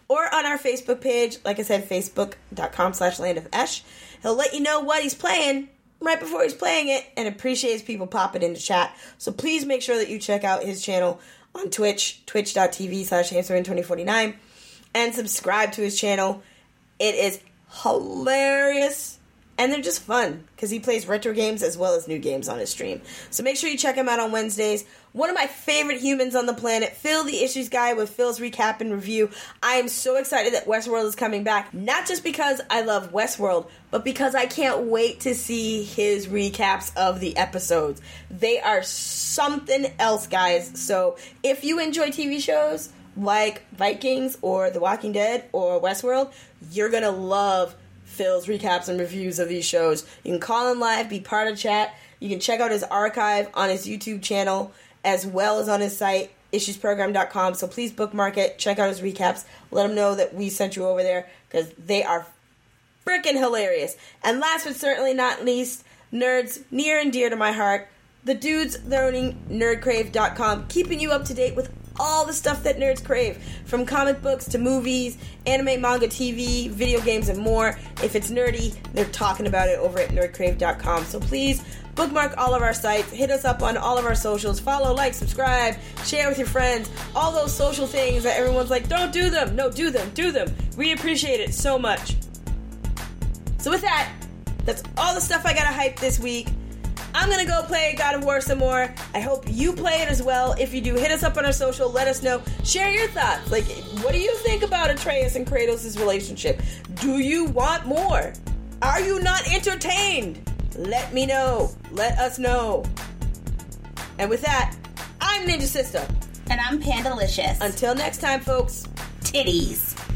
C: or on our Facebook page. Like I said, facebook.com slash land of Esh. He'll let you know what he's playing right before he's playing it and appreciates people popping into chat. So please make sure that you check out his channel on Twitch, twitch.tv slash hamsterman2049, and subscribe to his channel. It is hilarious, and they're just fun, because he plays retro games as well as new games on his stream. So make sure you check him out on Wednesdays. One of my favorite humans on the planet, Phil the Issues Guy, with Phil's recap and review. I am so excited that Westworld is coming back, not just because I love Westworld, but because I can't wait to see his recaps of the episodes. They are something else, guys. So if you enjoy T V shows like Vikings or The Walking Dead or Westworld, you're gonna love Phil's recaps and reviews of these shows. You can call him live, be part of chat. You can check out his archive on his YouTube channel as well as on his site, issues program dot com. So please bookmark it, check out his recaps, let him know that we sent you over there, because they are freaking hilarious. And last but certainly not least, nerds near and dear to my heart, the dudes that are owning nerd crave dot com, keeping you up to date with all the stuff that nerds crave, from comic books to movies, anime, manga, T V, video games, and more. If it's nerdy, they're talking about it over at nerd crave dot com. So please bookmark all of our sites, hit us up on all of our socials, follow, like, subscribe, share with your friends, all those social things that everyone's like, don't do them. No, do them, do them. We appreciate it so much. So with that, that's all the stuff I gotta hype this week. I'm gonna go play God of War some more. I hope you play it as well. If you do, hit us up on our social, let us know. Share your thoughts. Like, what do you think about Atreus and Kratos' relationship? Do you want more? Are you not entertained? Let me know. Let us know. And with that, I'm Ninja Sister.
B: And I'm Pandalicious.
C: Until next time, folks.
B: Titties.